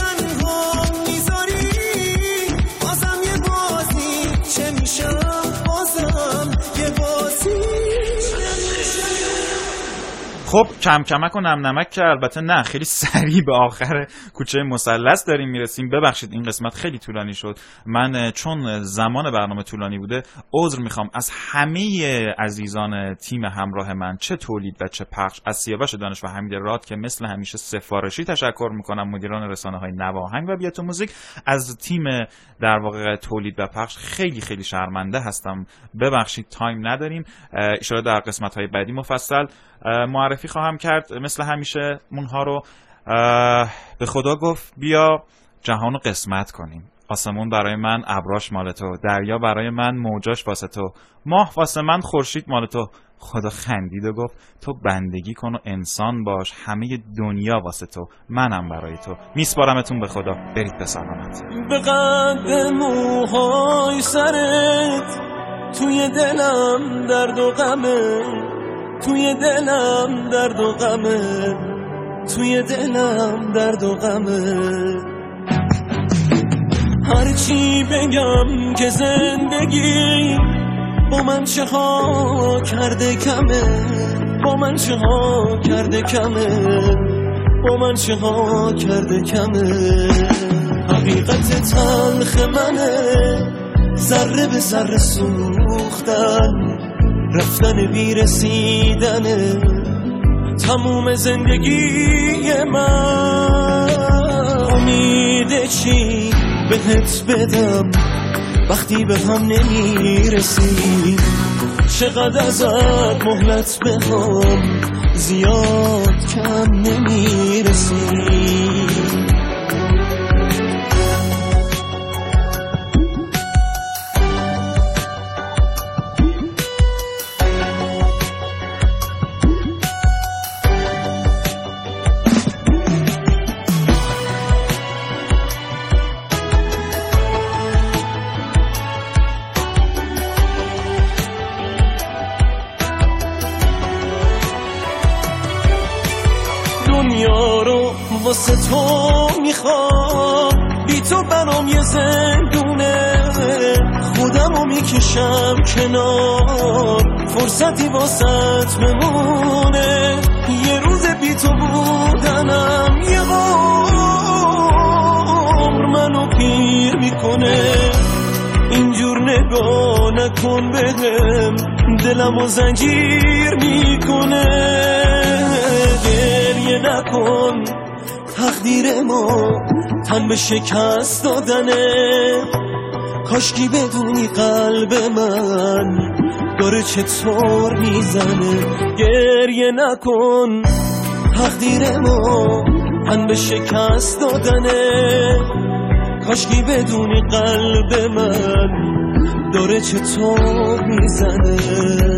خب کم کمک و نم نمک که البته نه، خیلی سریع به آخر کوچه مثلث داریم میرسیم. ببخشید این قسمت خیلی طولانی شد. من چون زمان برنامه طولانی بوده عذر میخوام از همه عزیزان تیم همراه من، چه تولید و چه پخش، از سیاوش دانش و حمید راد که مثل همیشه سفارشی تشکر میکنم، مدیران رسانه‌های نواهنگ و بیات موزیک. از تیم در واقع تولید و پخش خیلی خیلی شرمنده هستم، ببخشید تایم نداریم. ان شاءالله در قسمت‌های بعدی مفصل معرفی خواهم کرد مثل همیشه اونها رو. به خدا گفت بیا جهانو قسمت کنیم. آسمون برای من ابراش مال تو، دریا برای من موجاش واسه تو، ماه واسه من خورشید مال تو. خدا خندید و گفت تو بندگی کن و انسان باش، همه دنیا واسه تو، منم برای تو. میسپارمتون به خدا، برید به سلامت. به قد موهای سرت توی دلم درد و غمه، توی دلم درد و غمه، توی دلم درد و غمه. هرچی بگم که زندگی با من چه ها کرده کمه، با من چه ها کرده کمه، با من چه ها کرده کمه. حقیقت تلخ منه، ذره به ذره سوختن، رفتن بی رسیدنه تموم زندگی من. امید چی بهت بدم وقتی به هم نمیرسی، چقدر ازت مهلت بخوام زیاد کم نمیرسی. دنیا رو واسه تو میخوام، بی تو برام یه زندونه، خودمو میکشم کنار، فرصتی واسط بمونه. یه روز بی تو بودنم یه عمر منو پیر میکنه. اینجور نگاه نکن بهم، دلمو زنجیر میکنه. گریه نکن، تقدیر ما تن به شکست دادنه. کاشکی بدونی قلب من داره چطور میزنه. گریه نکن، تقدیر ما تن به شکست دادنه. کاشکی بدونی قلب من داره چطور میزنه.